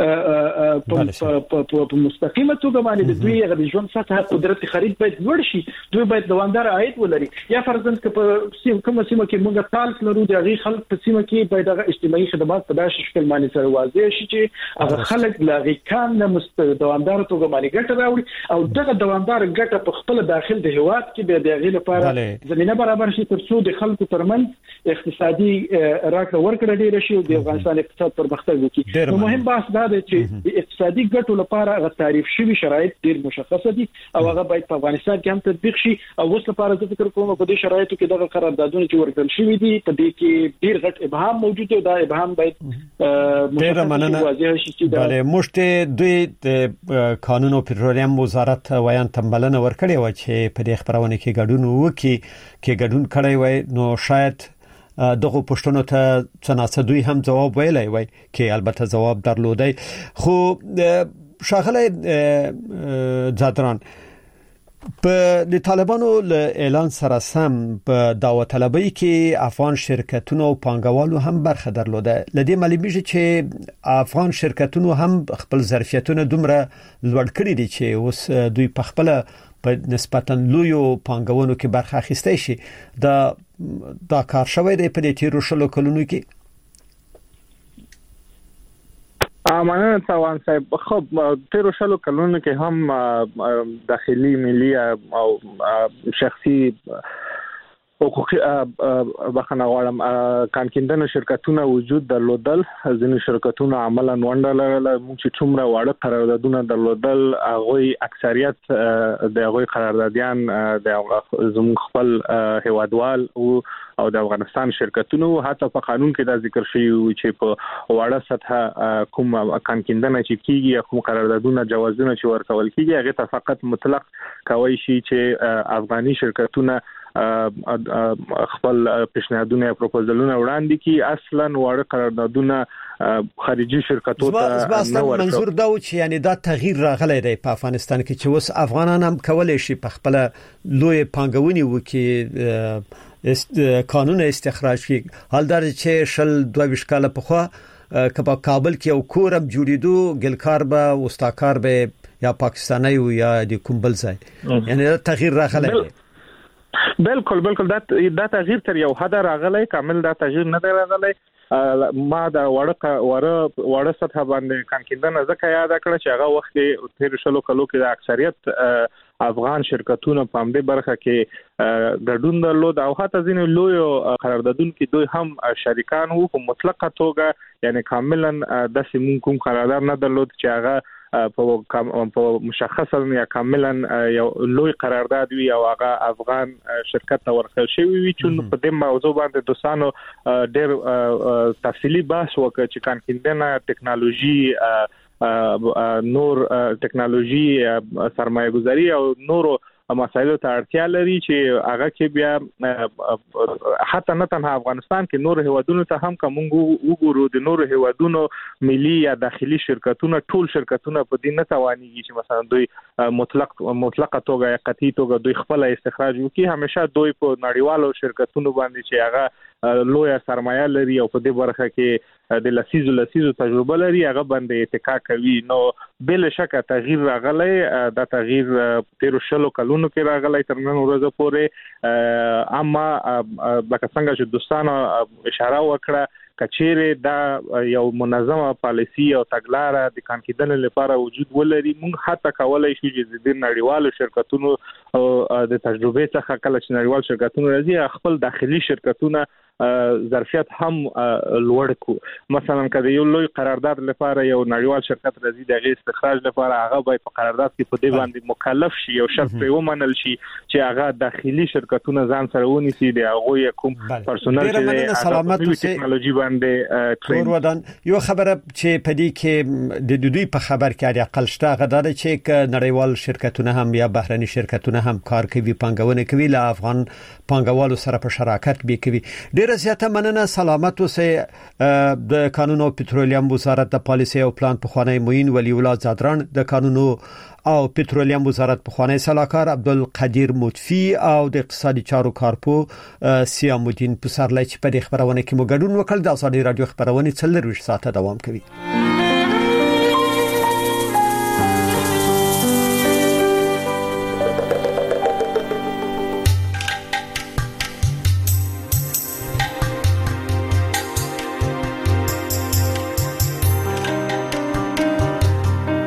په مستقیمه توګه باندې د دوی د ژوند سطح قدرت خرید باید لوړ شي. دوی باید دوامدار عاید ولري. یا فرضاً که په کومه سیمه کې موږ تالک لرو، د هغه خلک په سیمه کې باید د اجتماعي خدمات په داسې شکل باندې سره واضح شي چې هغه خلک لاغي کان نه مست دوامدار توګه باندې ګټه راوړي او دغه دوامدار ګټه په خپل داخل د هیواد کې به د هغه لپاره زمينه برابر شي تر څو د خلکو ترمنځ اقتصادي راکړه ورکړه ډیره شي او د افغانستان اقتصاد پرمختګ وکړي. نو مهم بحث دا دی چې د اقتصادي ګټو لپاره هغه تعریف شوی شرایط ډیر مشخصه دي او هغه باید په افغانستان کې هم تطبیق شي. او اوس لپاره زه فکر کوم په دې شرایطو کې دغه قراردادونه چې ورکړل شوی دي په دې کې ډیر غټ ابهام موجود دی. دا ابهام باید ډیر مننه. بله مشته دوی د قانون او پټرولیم وزارت وایان تمبلنه ورکړی و چې په دې خبرونه کې ګډون وکړي کې ګډون کړی وای نو شاید دغه پښتنو ته څنګه دوی هم جواب ویلای وای کې البته جواب درلودای. خو شاغله زادران په د طالبانو له اعلان سره سم په دعوت طلبي کې افغان شرکتونو او پانګوالو هم برخه درلوده. لدې معلومیږي چې افغان شرکتونو هم خپل ظرفیتونه دومره لوړ کړی دي چې اوس دوی په خپل په نسبتا لویو پانګونو کې برخه اخیسته شي. دا دا کار شوی دی په دې تیرو شلو کلونو کې. امانه تاوان صاحب خب تیرو شلو کلونو کې هم داخلي ملي او شخصي حقوقي بخنه غواړم کانکیندنه شرکتونه وجود درلودل. ځینې شرکتونه عملاً ونډه لرله. موږ چې څومره واړه قراردادونه درلودل هغه اکثریت د هغه قراردادیان د زموږ خپل هیوادوال او د افغانستان شرکتونو حتی په قانون کې دا ذکر شوی چې په واړه سطح کوم کانکیندنه چې کیږي کوم قراردادونه جوازونه چې ورکول کیږي هغه ته فقط مطلق کوي شي چې افغاني شرکتونه خپل پیشنهادونه یا پروپوزلونه وړاندې کی. اصلا واړه قراردادونه خارجي شرکتو ته نه ورکول. منظور دا و چې یعنی دا تغییر راغلی دی په افغانستان کې چې اوس افغانان هم کولای شي په خپل لوی پانګونی وکړي، است قانون استخراج کې. حال دا چې شل دوه ویشت کال په خوا کبا کابل کې یو کورم جوړیدو ګلکار به واستاکار به یا پاکستاني یا د کومبل ځای، یعنی تغییر راغلی دی. بالکل بالکل دا دا تغییر تر یو حد راغلی، کامل دا تغییر نه راغلی. ما دا وړه وړه وړه سطح باندې کانکیندنه ځکه یاد کړه چې هغه وخت کې تیر شلو کلو کې د اکثریت افغان شرکتونو په همدې برخه کې ګډون درلود او حتی ځینې لوی قراردادونو کې دوی هم شریکان وو په مطلقه توګه، یعنی کاملا د سیمون کوم قرارداد نه درلود چې هغه په مشخصا یا کاملا یو لوی قرارداد وی او هغه افغان شرکت ته ورکړل شوی وي. چې په دې موضوع باندې دوستانو ډېر تفصیلی بحث وکړ چې کانکیندنه ټیکنالوژي نور ټیکنالوژي سرمایه‌ګذاري او نورو مسایلو ته اړتیا لري چې هغه کې بیا حتی نه تنها افغانستان کې نور هیوادونو ته هم کوم وګورو د نور هیوادونو ملي یا داخلي شرکتونه ټول شرکتونه په دې نه توانيږي چې مثلا دوی مطلق مطلقه توګه یا قطعي توګه دوی خپل استخراج وکړي. همیشه دوی په نړیوالو شرکتونو باندې چې هغه لوی سرمایه لري او په دې برخه کې د لسیزو لسیزو تجربه لري هغه باندې اتکا کوي نو بل شک تغییر راغلی دا تغییر تیر شلو کلونو کې راغلی تر نن ورځې پورې اما لکه څنګه چې دوستانو اشاره وکړه کچېره دا یو منظمه پالیسی او تګلارې د کانکیدنې لپاره وجود ولري موږ حتی کولای شو چې د نړیوالو شرکتونو د تجربې څخه کله چې نړیوال شرکتونه راځي خپل داخلي شرکتونه ظرفیت هم لوړ کو مثلا کله یو لوی قرارداد لپاره یو نړیوال شرکت راځي د غیر استخراج لپاره هغه باید په قرارداد کې په دې باندې مکلف شي او شرط یې ومنل شي چې هغه داخلي شرکتونه ځان سره ونیسي د هغه کوم پرسونل چې سلامت ټکنالوژي باندې تور ودان یو خبره چې په دې کې د دوی په خبر کې اقل شته غدار چې نړیوال شرکتونه هم یا بهرني شرکتونه هم کار کوي پنګونه کوي له افغان پنګوالو سره په شراکت به کوي ډیره زیاته مننه سلامت اوسه د قانون او پټرولیم وزارت د پالیسي او پلان په خوانی موین ولی الله زادران د قانون او پټرولیم وزارت په خوانی سلاکار عبدالقدیر مطفی او د اقتصادي چارو کارپو سیام الدین پسرلی چې په خبرونه کې مو ګډون وکړ د ازادي رادیو خبرونه څلور ساعته دوام کوي